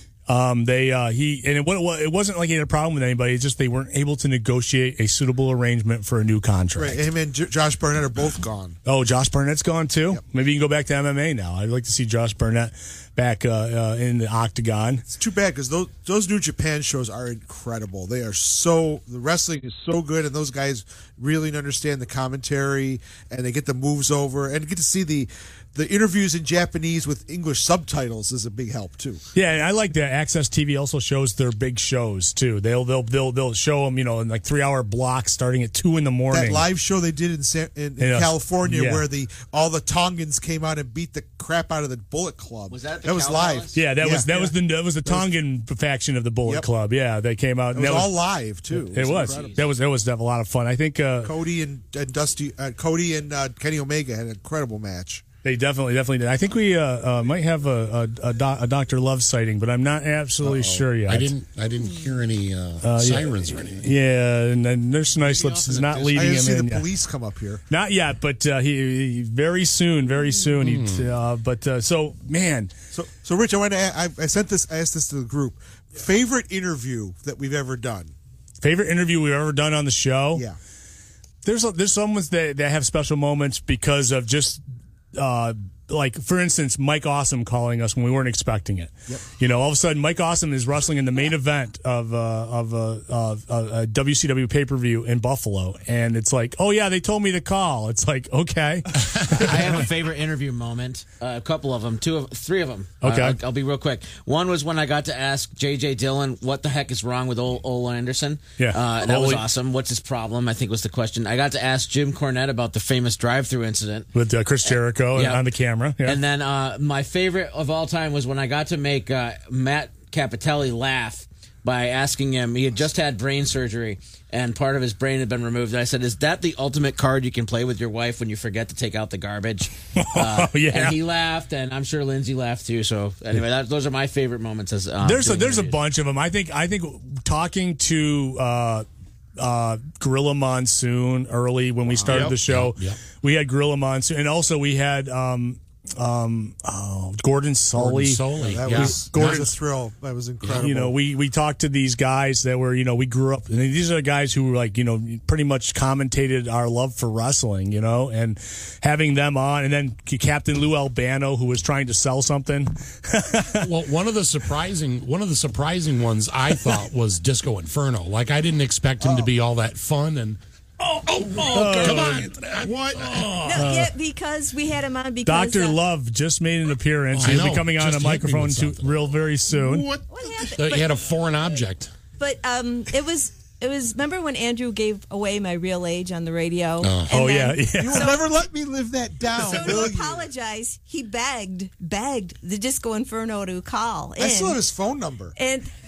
Um, they uh, he and it, it wasn't like he had a problem with anybody. It's just they weren't able to negotiate a suitable arrangement for a new contract. Right, him and J- Josh Barnett are both gone. Oh, Josh Barnett's gone too. Yep. Maybe you can go back to M M A now. I'd like to see Josh Barnett back uh, uh, in the octagon. It's too bad because those those New Japan shows are incredible. They are so the wrestling is so good, and those guys really understand the commentary, and they get the moves over, and get to see the the interviews in Japanese with English subtitles is a big help too. Yeah, and I like that Access T V also shows their big shows too. They'll they'll they'll they'll show them, you know, in like three hour blocks starting at two in the morning. That live show they did in San, in, in Yeah. California, Yeah. where the all the Tongans came out and beat the crap out of the Bullet Club. Was that at the that was Cal live? Palace? Yeah, that Yeah, was that yeah. was the that was the Tongan faction of the Bullet Yep. Club. Yeah, they came out. It and was that all live too. It was. incredible. That was that was a lot of fun. I think uh, Cody and, and Dusty, uh, Cody and uh, Kenny Omega had an incredible match. they definitely definitely did. I think we uh, uh, might have a a, a, doc, a Doctor Love sighting, but I'm not absolutely sure yet. I didn't. I didn't hear any uh, Uh, sirens yeah, or anything. Yeah, and then Nurse Nice Lips is not I leading didn't him see in. the yet. police come up here. Not yet, but uh, he, he very soon, very soon. He, uh, but uh, so man, So, so Rich, I want to. I, I sent this. I asked this to the group. Favorite interview that we've ever done. favorite interview we've ever done on the show. Yeah. There's a, there's some ones that that have special moments because of just uh, like for instance Mike Awesome calling us when we weren't expecting it. Yep. You know, all of a sudden Mike Awesome is wrestling in the main event of uh, of a, of a, a W C W pay per view in Buffalo, and it's like, oh yeah, they told me to call. It's like, okay. I have a favorite interview moment. Uh, a couple of them, two of, three of them. Okay. Uh, I'll, I'll be real quick. One was when I got to ask J J Dillon what the heck is wrong with Ole, Ole Anderson. Yeah. uh, that was Ole- awesome. What's his problem? I think was the question. I got to ask Jim Cornette about the famous drive-through incident With uh, Chris Jericho Yeah. on the camera. Yeah. And then uh, my favorite of all time was when I got to make uh, Matt Capitelli laugh by asking him. He had just had brain surgery, and part of his brain had been removed. And I said, "Is that the ultimate card you can play with your wife when you forget to take out the garbage?" Uh, Oh, yeah. And he laughed, and I'm sure Lindsay laughed too. So anyway, that, those are my favorite moments. As uh, there's a, doing there's a interviews. bunch of them. I think I think talking to uh, uh, Gorilla Monsoon early when we started Yep, the show, yep, yep. we had Gorilla Monsoon, and also we had um, um, oh, Gordon Sully. Gordon Sully, That yeah. was Gordon- that was a thrill. That was incredible. You know, we, we talked to these guys that were, you know, we grew up, and these are the guys who were like, you know, pretty much commentated our love for wrestling, you know, and having them on, and then Captain Lou Albano, who was trying to sell something. Well, one of the surprising one of the surprising ones I thought was Disco Inferno. Like I didn't expect him to be all that fun and. Oh, oh, oh, come on! What? No, yeah, because we had him on because Doctor uh, Love just made an appearance. Oh, I He'll be know. coming on Just a hit me microphone with too, something. real very soon. What? what happened? Uh, But, he had a foreign object. but um, it was it was. Remember when Andrew gave away my real age on the radio? Oh. Oh, And yeah, then- yeah. You will never let me live that down. So will to you? apologize, he begged begged the Disco Inferno to call in. I still have his phone number. And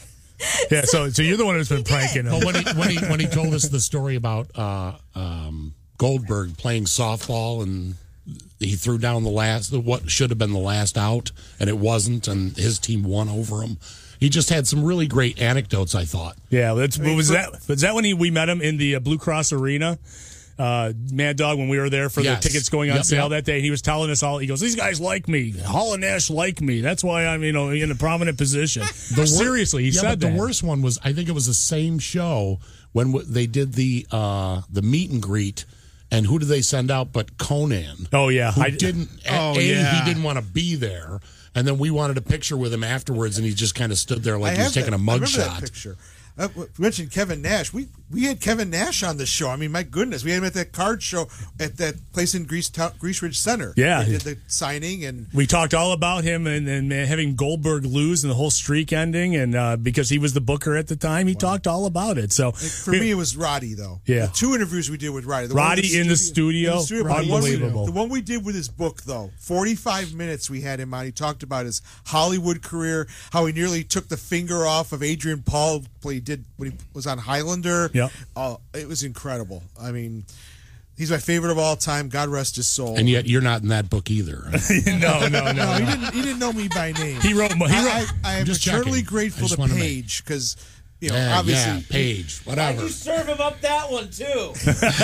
Yeah, so so you're the one who's been pranking him. But when he when he when he told us the story about uh, um, Goldberg playing softball and he threw down the last what should have been the last out and it wasn't, and his team won over him. He just had some really great anecdotes, I thought. Yeah, that's, was that was that when he, we met him in the uh, Blue Cross Arena? Uh, Mad Dog, when we were there for Yes. the tickets going on Yep, sale yep. that day, he was telling us all. He goes, "These guys like me. Hall and Nash like me. That's why I'm, you know, in a prominent position." The wor- Seriously, he yeah, said but that. the worst one was, I think it was the same show when w- they did the uh, the meet and greet. And who did they send out but Conan? Oh, yeah. Who I- didn't, Oh, A, yeah. he didn't want to be there. And then we wanted a picture with him afterwards, and he just kind of stood there like I he was have taking that, a I mug remember that shot. picture. Uh, we mentioned Kevin Nash. We we had Kevin Nash on the show. I mean, my goodness, we had him at that card show at that place in Grease, Town, Grease Ridge Center. Yeah. They did the signing and We talked all about him and, and having Goldberg lose and the whole streak ending, and uh, because he was the booker at the time, he talked all about it. So for me, it was Roddy though. Yeah. the two interviews we did with Roddy. The one Roddy in the studio, in the studio, but the one we- unbelievable. The one we did with his book, though, forty-five minutes we had him on. He talked about his Hollywood career, how he nearly took the finger off of Adrian Paul when he did when he was on Highlander. Yeah, oh, it was incredible. I mean, he's my favorite of all time. God rest his soul. And yet you're not in that book either. no, no, no, no. He no. didn't. He didn't know me by name. He wrote- he wrote- I, I, I am Just eternally checking. I grateful just to wanna make- Paige because you know Yeah, obviously yeah, Paige, whatever. You serve him up that one too.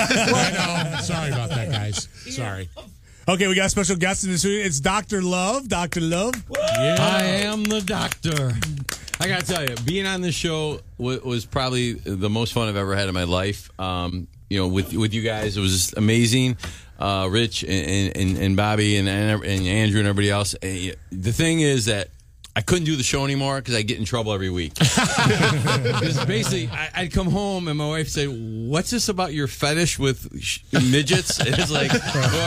I know. Sorry about that, guys. Sorry. Okay, we got a special guest in the studio. It's Doctor Love. Doctor Love. I am the doctor. I gotta tell you, being on this show w- was probably the most fun I've ever had in my life. Um, you know, with with you guys, it was just amazing. Uh, Rich and, and, and Bobby and, and Andrew and everybody else. Uh, The thing is that I couldn't do the show anymore because I get in trouble every week. Because basically, I, I'd come home and my wife would say, "What's this about your fetish with sh- midgets?" And it's like,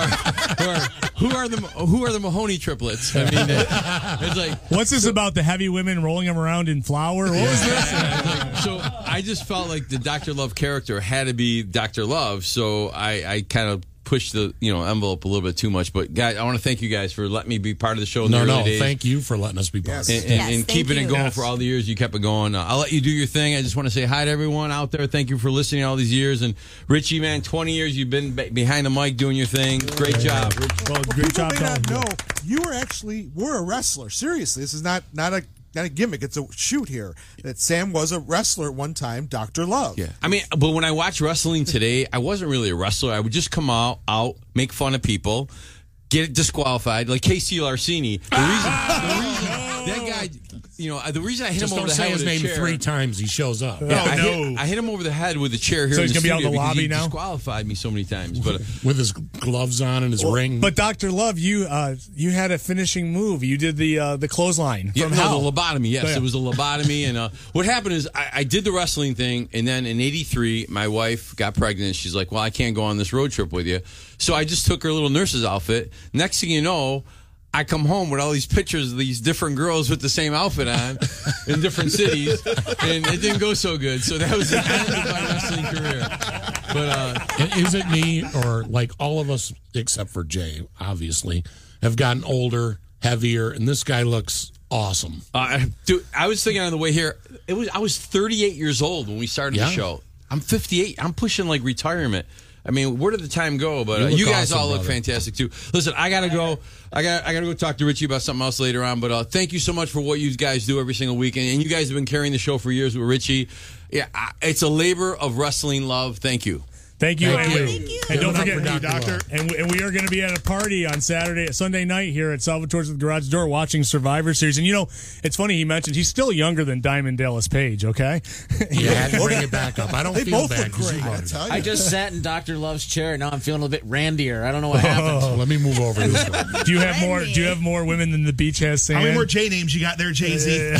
or, or who are the who are the Mahoney triplets? I mean, it, it's like, What's this about the heavy women rolling them around in flour? What was this? like, so I just felt like the Doctor Love character had to be Doctor Love. So I, I kind of pushed the you know envelope a little bit too much. But guys, I want to thank you guys for letting me be part of the show. In No, the early no, days. thank you for letting us be part of And, it. and, and keeping it going for all the years you kept it going. Uh, I'll let you do your thing. I just want to say hi to everyone out there. Thank you for listening all these years. And Richie, man, twenty years you've been be- behind the mic doing your thing. Great job. Well, People may not know you were actually were a wrestler. Seriously, this is not not a not a gimmick. It's a shoot here. That Sam was a wrestler at one time. Doctor Love. Yeah, I mean, but when I watch wrestling today, I wasn't really a wrestler. I would just come out, out, make fun of people, get disqualified, like Casey Larcini. The reason, the reason that guy, you know, the reason I hit Just him over don't the say head his with a name chair, three times. He shows up. Yeah, I, hit, I hit him over the head with a chair here. So in he's the gonna be out in studio the because lobby he now? Disqualified me so many times, but with his gloves on and his ring. But Doctor Love, you uh, you had a finishing move. You did the uh, the clothesline Yeah, from no, hell. the lobotomy. Yes, Oh, yeah. it was a lobotomy. And uh, what happened is I, I did the wrestling thing, and then in eighty-three, my wife got pregnant. She's like, "Well, I can't go on this road trip with you," so I just took her little nurse's outfit. Next thing you know, I come home with all these pictures of these different girls with the same outfit on in different cities, and it didn't go so good. So that was the end of my wrestling career. But uh, is it me or like all of us except for Jay, obviously, have gotten older, heavier, and this guy looks awesome. Uh, dude, I was thinking on the way here, it was I was thirty-eight years old when we started Yeah. the show. I'm fifty-eight. I'm pushing like retirement. I mean, where did the time go? But You uh, look you guys awesome, all look brother. fantastic too. Listen, I gotta go. I got I gotta go talk to Richie about something else later on. But uh, thank you so much for what you guys do every single week, and, and you guys have been carrying the show for years with Richie. Yeah, I, it's a labor of wrestling love. Thank you. Thank you. Thank and, you. and don't Give it forget, up for Doctor Love. And, we- and we are going to be at a party on Saturday, Sunday night here at Salvatore's at the Garage Door watching Survivor Series. And you know, it's funny he mentioned he's still younger than Diamond Dallas Page. Okay, You had to bring it back up. I don't They feel both bad look 'cause you great, brought I it tell up. you. I just sat in Doctor Love's chair. Now I'm feeling a little bit randier. I don't know what happened. Oh, let me move over this way. Do you have more? Do you have more women than the beach has sand? How many more J names you got there, Jay Z?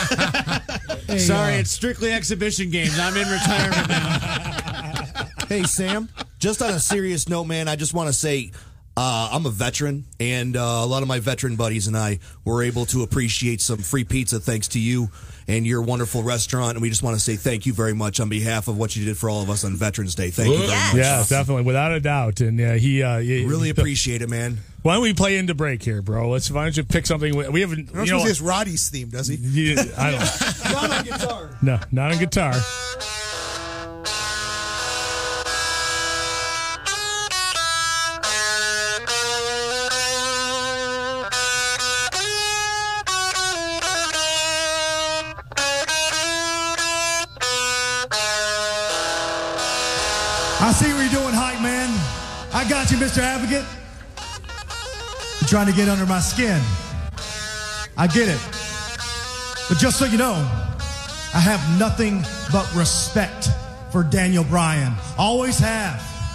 Sorry, it's strictly exhibition games. I'm in retirement now. Hey, Sam, just on a serious note, man, I just want to say uh, I'm a veteran, and uh, a lot of my veteran buddies and I were able to appreciate some free pizza thanks to you and your wonderful restaurant, and we just want to say thank you very much on behalf of what you did for all of us on Veterans Day. Thank you very much. Yeah, definitely, without a doubt. And uh, he, uh, he Really appreciate it, man. Why don't we play into break here, bro? Let's why don't you pick something? We, we haven't. I don't You know, suppose he has Roddy's theme, does he? Yeah, I don't. Not on guitar. No, not on guitar. I see what you're doing, hype man. I got you, Mister Advocate. You're trying to get under my skin. I get it. But just so you know, I have nothing but respect for Daniel Bryan. Always have.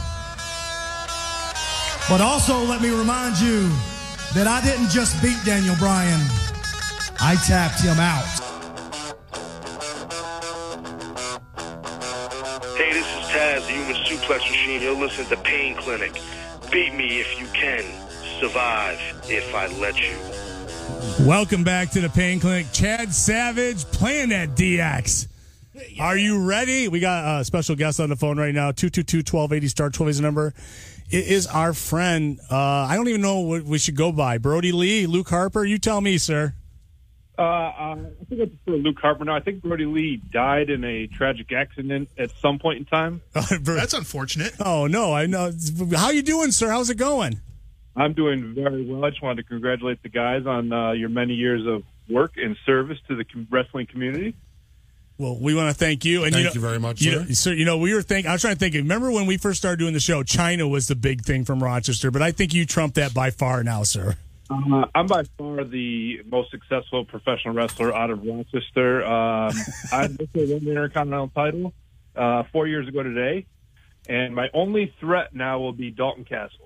But also let me remind you that I didn't just beat Daniel Bryan. I tapped him out. Hey, this is Taz, the Human Suplex Machine. You're listening to Pain Clinic. Beat me if you can. Survive if I let you. Welcome back to the Pain Clinic. Chad Savage playing that D X. Are you ready? We got a special guest on the phone right now. two two two, one two eight zero, star twelve is the number. It is our friend. Uh, I don't even know what we should go by. Brody Lee, Luke Harper. You tell me, sir. Uh, um, I think I prefer Luke Harper now. I think Brody Lee died in a tragic accident at some point in time. That's unfortunate. Oh, no. I know. How you doing, sir? How's it going? I'm doing very well. I just wanted to congratulate the guys on uh, your many years of work and service to the com- wrestling community. Well, we want to thank you. And Thank you, know, you very much, you sir. Know, sir. You know, we were thinking. I was trying to think. Remember when we first started doing the show? China was the big thing from Rochester, but I think you trumped that by far now, sir. Uh, I'm by far the most successful professional wrestler out of Rochester. Um, I won the Intercontinental title uh, four years ago today, and my only threat now will be Dalton Castle.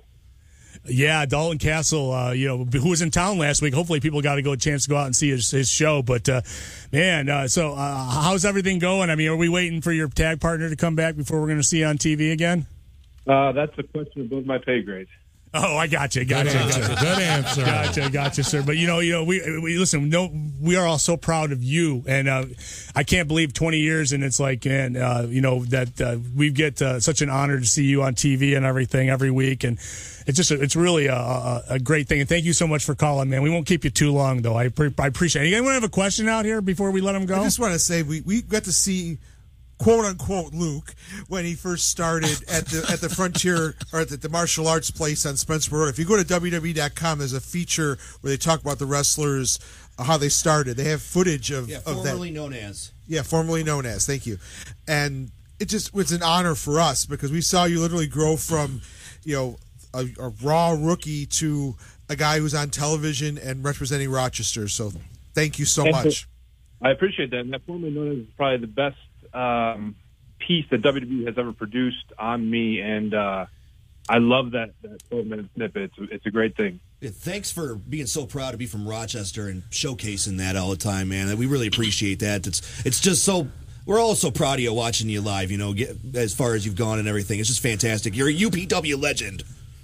Yeah, Dalton Castle, uh, you know, who was in town last week. Hopefully people got to go a chance to go out and see his, his show. But, uh, man, uh, so uh, how's everything going? I mean, are we waiting for your tag partner to come back before we're going to see you on T V again? Uh, that's a question above my pay grade. Oh, I got you. Got Good you. answer. Gotcha. Good answer. Gotcha. Gotcha, sir. But you know, you know, we, we listen. No, we are all so proud of you, and uh, I can't believe twenty years, and it's like, and uh, you know that uh, we get uh, such an honor to see you on T V and everything every week, and it's just a, it's really a, a, a great thing. And thank you so much for calling, man. We won't keep you too long, though. I, pre- I appreciate it. Anyone have a question out here before we let him go? I just want to say we, we got to see quote unquote Luke when he first started at the at the Frontier or at the, the martial arts place on Spencer Road. If you go to W W E dot com, there's a feature where they talk about the wrestlers, uh, how they started. They have footage of, Yeah, of that. formerly known as. Yeah, formerly known as. Thank you. And it just was an honor for us because we saw you literally grow from, you know, a, a raw rookie to a guy who's on television and representing Rochester. So thank you so And much. I appreciate that. And that formerly known as is probably the best um, piece that W W E has ever produced on me, and uh, I love that that twelve minute snippet. It's, it's a great thing. Yeah, thanks for being so proud to be from Rochester and showcasing that all the time, man. We really appreciate that. It's it's just so we're all so proud of you watching you live. You know, get, as far as you've gone and everything, it's just fantastic. You're a U P W legend.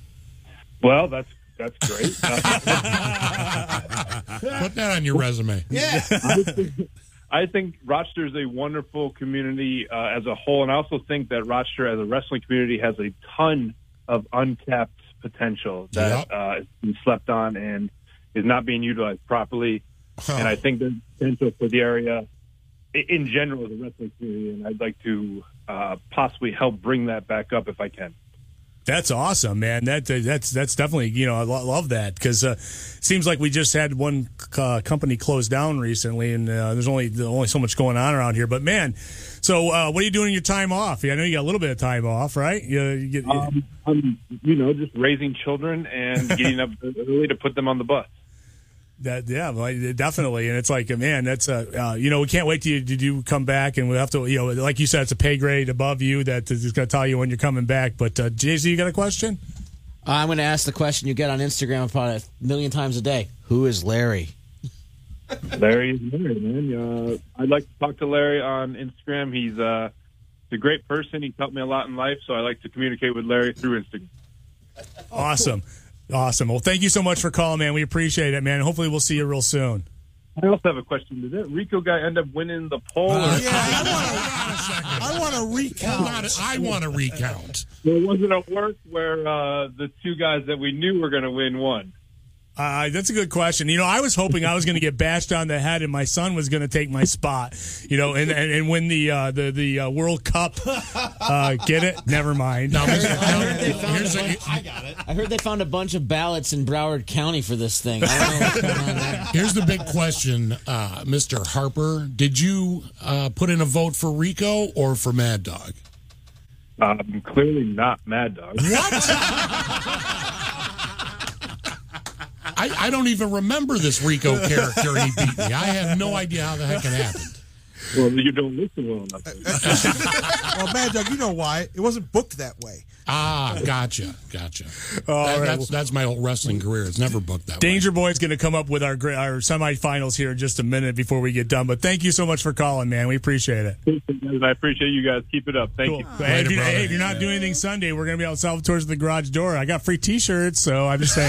Well, that's that's great. Put that on your resume. Yeah. I think, I think Rochester is a wonderful community uh, as a whole, and I also think that Rochester as a wrestling community has a ton of untapped potential that Yep. uh, is being slept on and is not being utilized properly. And I think there's potential for the area i- in general as a wrestling community, and I'd like to uh, possibly help bring that back up if I can. That's awesome, man. That that's that's definitely, you know, I lo- love that because uh, seems like we just had one uh, company close down recently, and uh, there's only there's only so much going on around here. But man, so uh, what are you doing in your time off? I know you got a little bit of time off, right? You, you get, Um, I'm, you know, just raising children and getting up early to put them on the bus. That yeah, well, definitely, and it's like, man, that's uh, uh you know, we can't wait till you, did you come back, and we have to, you know, like you said, it's a pay grade above you that is going to tell you when you're coming back. But uh, Jay Z, you got a question? Uh, I'm going to ask the question you get on Instagram about a million times a day. Who is Larry? Larry is Larry, man. Uh, I'd like to talk to Larry on Instagram. He's uh, he's a great person. He's helped me a lot in life, so I like to communicate with Larry through Instagram. Awesome, awesome. Well, thank you so much for calling, man. We appreciate it, man. Hopefully, we'll see you real soon. I also have a question. Did that Rico guy end up winning the poll? Uh, or- yeah, I want to recount. I want to recount. Well, was it a work where uh, the two guys that we knew were going to win won? Uh, that's a good question. You know, I was hoping I was going to get bashed on the head and my son was going to take my spot, you know, and, and, and win the uh, the the uh, World Cup. Uh, get it? Never mind. I heard, I heard they found here's a a- bunch, I got it. I heard they found a bunch of ballots in Broward County for this thing. I don't know what's going on there. Here's the big question, uh, Mister Harper. Did you uh, put in a vote for Rico or for Mad Dog? Um, clearly not Mad Dog. I, I don't even remember this Rico character, and he beat me. I have no idea how the heck it happened. Well, you don't listen well enough. Well, Mad Dog, you know why? It wasn't booked that way. Ah, gotcha, gotcha. All That- right. that's, that's my whole wrestling career. It's never booked that way. Danger Boy's going to come up with our gra- our semifinals here in just a minute before we get done. But thank you so much for calling, man. We appreciate it. I appreciate you guys. Keep it up. Thank you. Hey, if, you hey, if you're not doing anything Sunday, we're going to be out Salvatore's at the garage door. I got free T-shirts, so I'm just saying.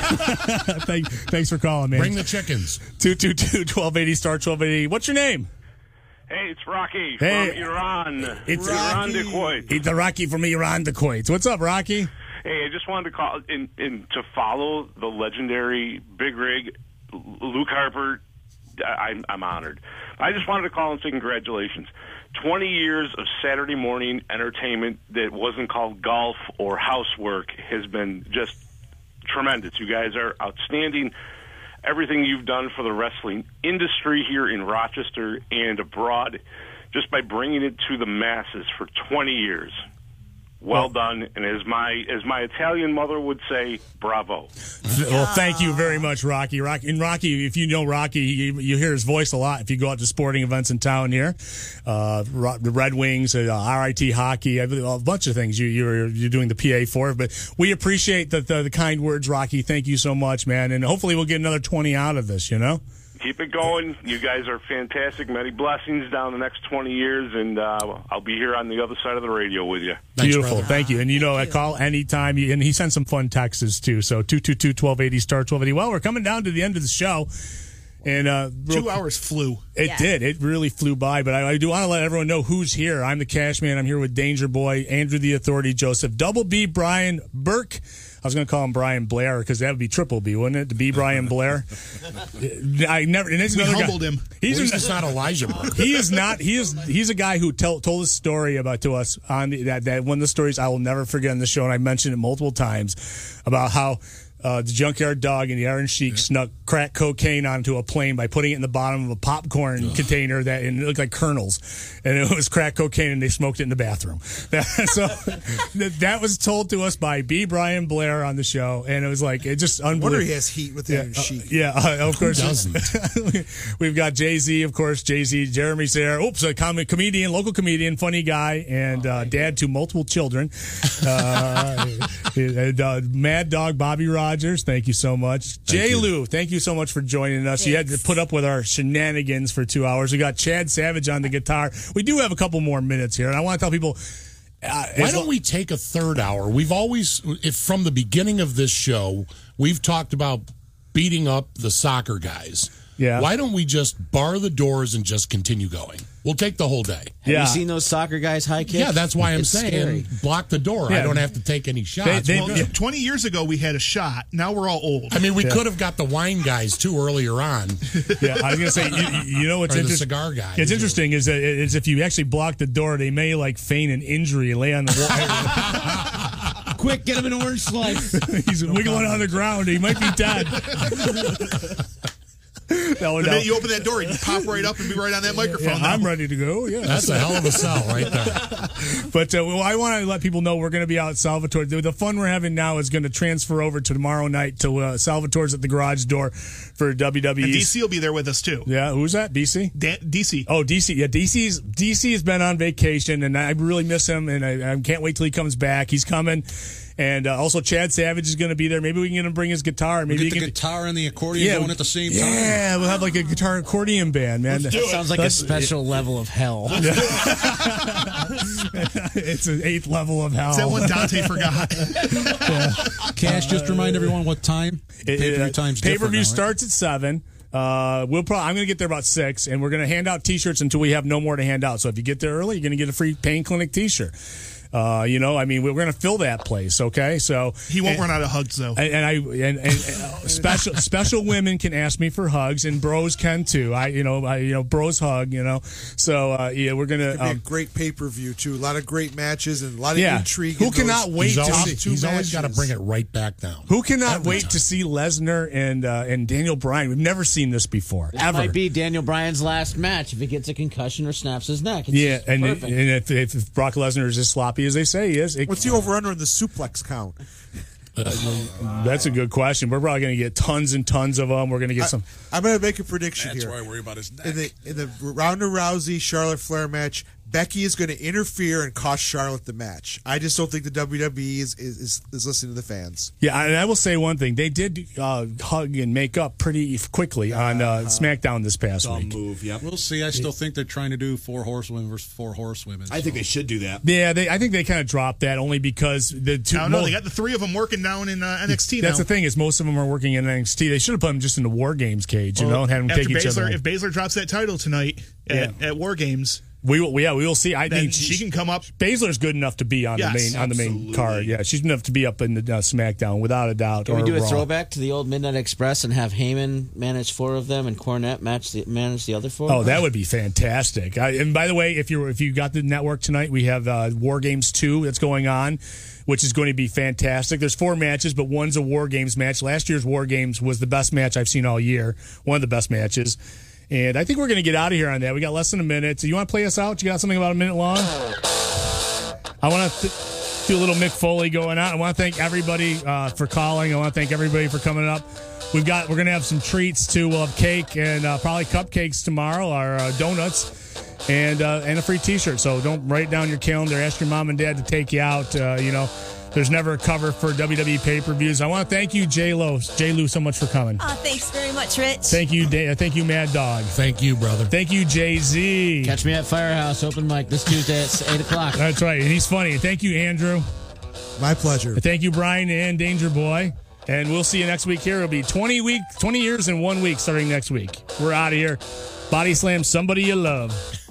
Thank, thanks for calling, man. Bring the chickens. two two two, twelve eighty, star twelve eighty. What's your name? Hey, it's Rocky Hey. from Iran. It's Iran de Kuwait. It's the Rocky from Iran de Kuwait. What's up, Rocky? Hey, I just wanted to call in, in to follow the legendary Big Rig Luke Harper. I, I'm honored. I just wanted to call and say congratulations. twenty years of Saturday morning entertainment that wasn't called golf or housework has been just tremendous. You guys are outstanding. Everything you've done for the wrestling industry here in Rochester and abroad, just by bringing it to the masses for twenty years. Well done, and as my as my Italian mother would say, bravo. Well, thank you very much, Rocky. Rocky and Rocky, if you know Rocky, you, you hear his voice a lot if you go out to sporting events in town here. Uh, Ro- the Red Wings, uh, R I T hockey, I believe a bunch of things you, you're you're doing the P A for. But we appreciate the, the the kind words, Rocky. Thank you so much, man. And hopefully we'll get another twenty out of this. You know. Keep it going. You guys are fantastic. Many blessings down the next twenty years, and uh, I'll be here on the other side of the radio with you. Beautiful. Thank you. And you know, I call anytime. You, and he sent some fun texts too. So two two two, twelve eighty, star twelve eighty. Well, we're coming down to the end of the show. And uh, Two hours flew. It Yeah. did. It really flew by. But I, I do want to let everyone know who's here. I'm the Cash Man. I'm here with Danger Boy, Andrew the Authority, Joseph, Double B, Brian Burke. I was going to call him Brian Blair because that would be Triple B, wouldn't it? To be Brian Blair. I never. And it's We another guy- humbled him. He's At least an- it's not Elijah Burke. He is not. He is. He's a guy who tell, told a story about to us on the, that that one of the stories I will never forget on the show, and I mentioned it multiple times about how. Uh, the Junkyard Dog and the Iron Sheik snuck crack cocaine onto a plane by putting it in the bottom of a popcorn Ugh. container that and it looked like kernels, and it was crack cocaine, and they smoked it in the bathroom. So that was told to us by B. Brian Blair on the show, and it was like it just I unbelievable. wonder he has heat with the yeah, Iron Sheik. Uh, yeah, uh, of Who course. doesn't? We've got Jay Z, of course. Jay Z, Jeremy's there. Oops, a com- comedian, local comedian, funny guy, and uh, dad to multiple children. Uh, and, uh, Mad Dog Bobby Rogers. Thank you so much. Jay Lou, thank you so much for joining us. Thanks. You had to put up with our shenanigans for two hours. We got Chad Savage on the guitar. We do have a couple more minutes here, and I want to tell people. Uh, Why don't we take a third hour? We've always, if from the beginning of this show, we've talked about beating up the soccer guys. Yeah. Why don't we just bar the doors and just continue going? We'll take the whole day. Have you seen those soccer guys high kick? Yeah, that's why I'm It's saying scary. block the door. I Yeah. don't have to take any shots. Well, We're good. twenty years ago, we had a shot. Now we're all old. I mean, we Yeah. could have got the wine guys too earlier on. Yeah, I was gonna say, you, you know what's Or the interesting? cigar guys. It's interesting is that is if you actually block the door, they may like feign an injury and lay on the wall. Quick, get him an orange slice. He's wiggling on the ground. He might be dead. No, the no. minute you open that door, you pop right up and be right on that microphone. Yeah, now. I'm ready to go. Yeah, That's a hell of a sell right there. But uh, well, I want to let people know we're going to be out at Salvatore. The, the fun we're having now is going to transfer over to tomorrow night to uh, Salvatore's at the garage door for W W E. And D C will be there with us too. Yeah, who's that? B C? Da- D C. Oh, D C. Yeah, D C's D C has been on vacation, and I really miss him, and I, I can't wait till he comes back. He's coming. And uh, also, Chad Savage is going to be there. Maybe we can get him bring his guitar. Maybe We'll he get the can, guitar and the accordion Yeah, going at the same time. Yeah, we'll have like a guitar accordion band, man. That sounds like a special level of hell. It's an eighth level of hell. Is that one Dante forgot? Cash, just remind everyone what time. It- Pay-per-view uh, time's Pay-per-view different now, right? starts at seven. Uh, we'll probably, I'm going to get there about six, and we're going to hand out T-shirts until we have no more to hand out. So if you get there early, you're going to get a free Pain Clinic T-shirt. Uh, you know, I mean, we're going to fill that place, okay? So he won't and, run out of hugs, though. And, and I and, and, and special special women can ask me for hugs, and bros can too. I, you know, I, you know, bros hug, you know. So uh, yeah, we're gonna It's gonna be um, a great pay per view too. A lot of great matches and a lot of Yeah. intrigue. Who in cannot those wait He's to always, see- he's always got to matches. bring it right back down. Who cannot Every wait time. to see Lesnar and uh, and Daniel Bryan? We've never seen this before, This ever. might be Daniel Bryan's last match if he gets a concussion or snaps his neck. It's Yeah, just and, and perfect. if, if Brock Lesnar is as sloppy as they say he is, it, What's the over under in the suplex count? that's a good question. We're probably going to get tons and tons of them. We're going to get some. I, am going to make a prediction That's here. why I worry about his neck. In the in the Ronda Rousey Charlotte Flair match, Becky is going to interfere and cost Charlotte the match. I just don't think the W W E is is, is, is listening to the fans. Yeah, and I will say one thing: they did uh, hug and make up pretty quickly on uh, SmackDown this past Dumb week. Move, yep. We'll see. I still think they're trying to do four horsewomen versus four horsewomen. I think they should do that. Yeah, they, I think they kind of dropped that only because the two. I don't know. mo- They got the three of them working down in uh, N X T That's now. the thing is most of them are working in N X T. They should have put them just in the War Games cage, you Well, know, and have them after take each Baszler, other. If Baszler drops that title tonight at, at War Games, We will, yeah, we will see. I then think she can come up. Baszler's good enough to be on Yes, the main on the main absolutely. card. Yeah, she's enough to be up in the uh, SmackDown without a doubt. Can or we do a Raw. throwback to the old Midnight Express and have Heyman manage four of them and Cornette match the, manage the other four? Oh, that would be fantastic. I, and by the way, if you if you got the network tonight, we have uh, War Games two that's going on, which is going to be fantastic. There's four matches, but one's a War Games match. Last year's War Games was the best match I've seen all year. One of the best matches. And I think we're going to get out of here on that. We got less than a minute. So you want to play us out? You got something about a minute long? I want to th- do a little Mick Foley going on. I want to thank everybody uh, for calling. I want to thank everybody for coming up. We've got we're going to have some treats too. We'll have cake and uh, probably cupcakes tomorrow, or uh, donuts, and uh, and a free T-shirt. So don't write down your calendar. Ask your mom and dad to take you out. Uh, you know. There's never a cover for W W E pay-per-views. I want to thank you, J Lo, J Lou, so much for coming. Oh, thanks very much, Rich. Thank you, da- thank you, Mad Dog. Thank you, brother. Thank you, Jay Z. Catch me at Firehouse open mic this Tuesday at eight o'clock. That's right, and he's funny. Thank you, Andrew. My pleasure. Thank you, Brian and Danger Boy. And we'll see you next week here. It'll be twenty week, twenty years in one week starting next week. We're out of here. Body slam somebody you love.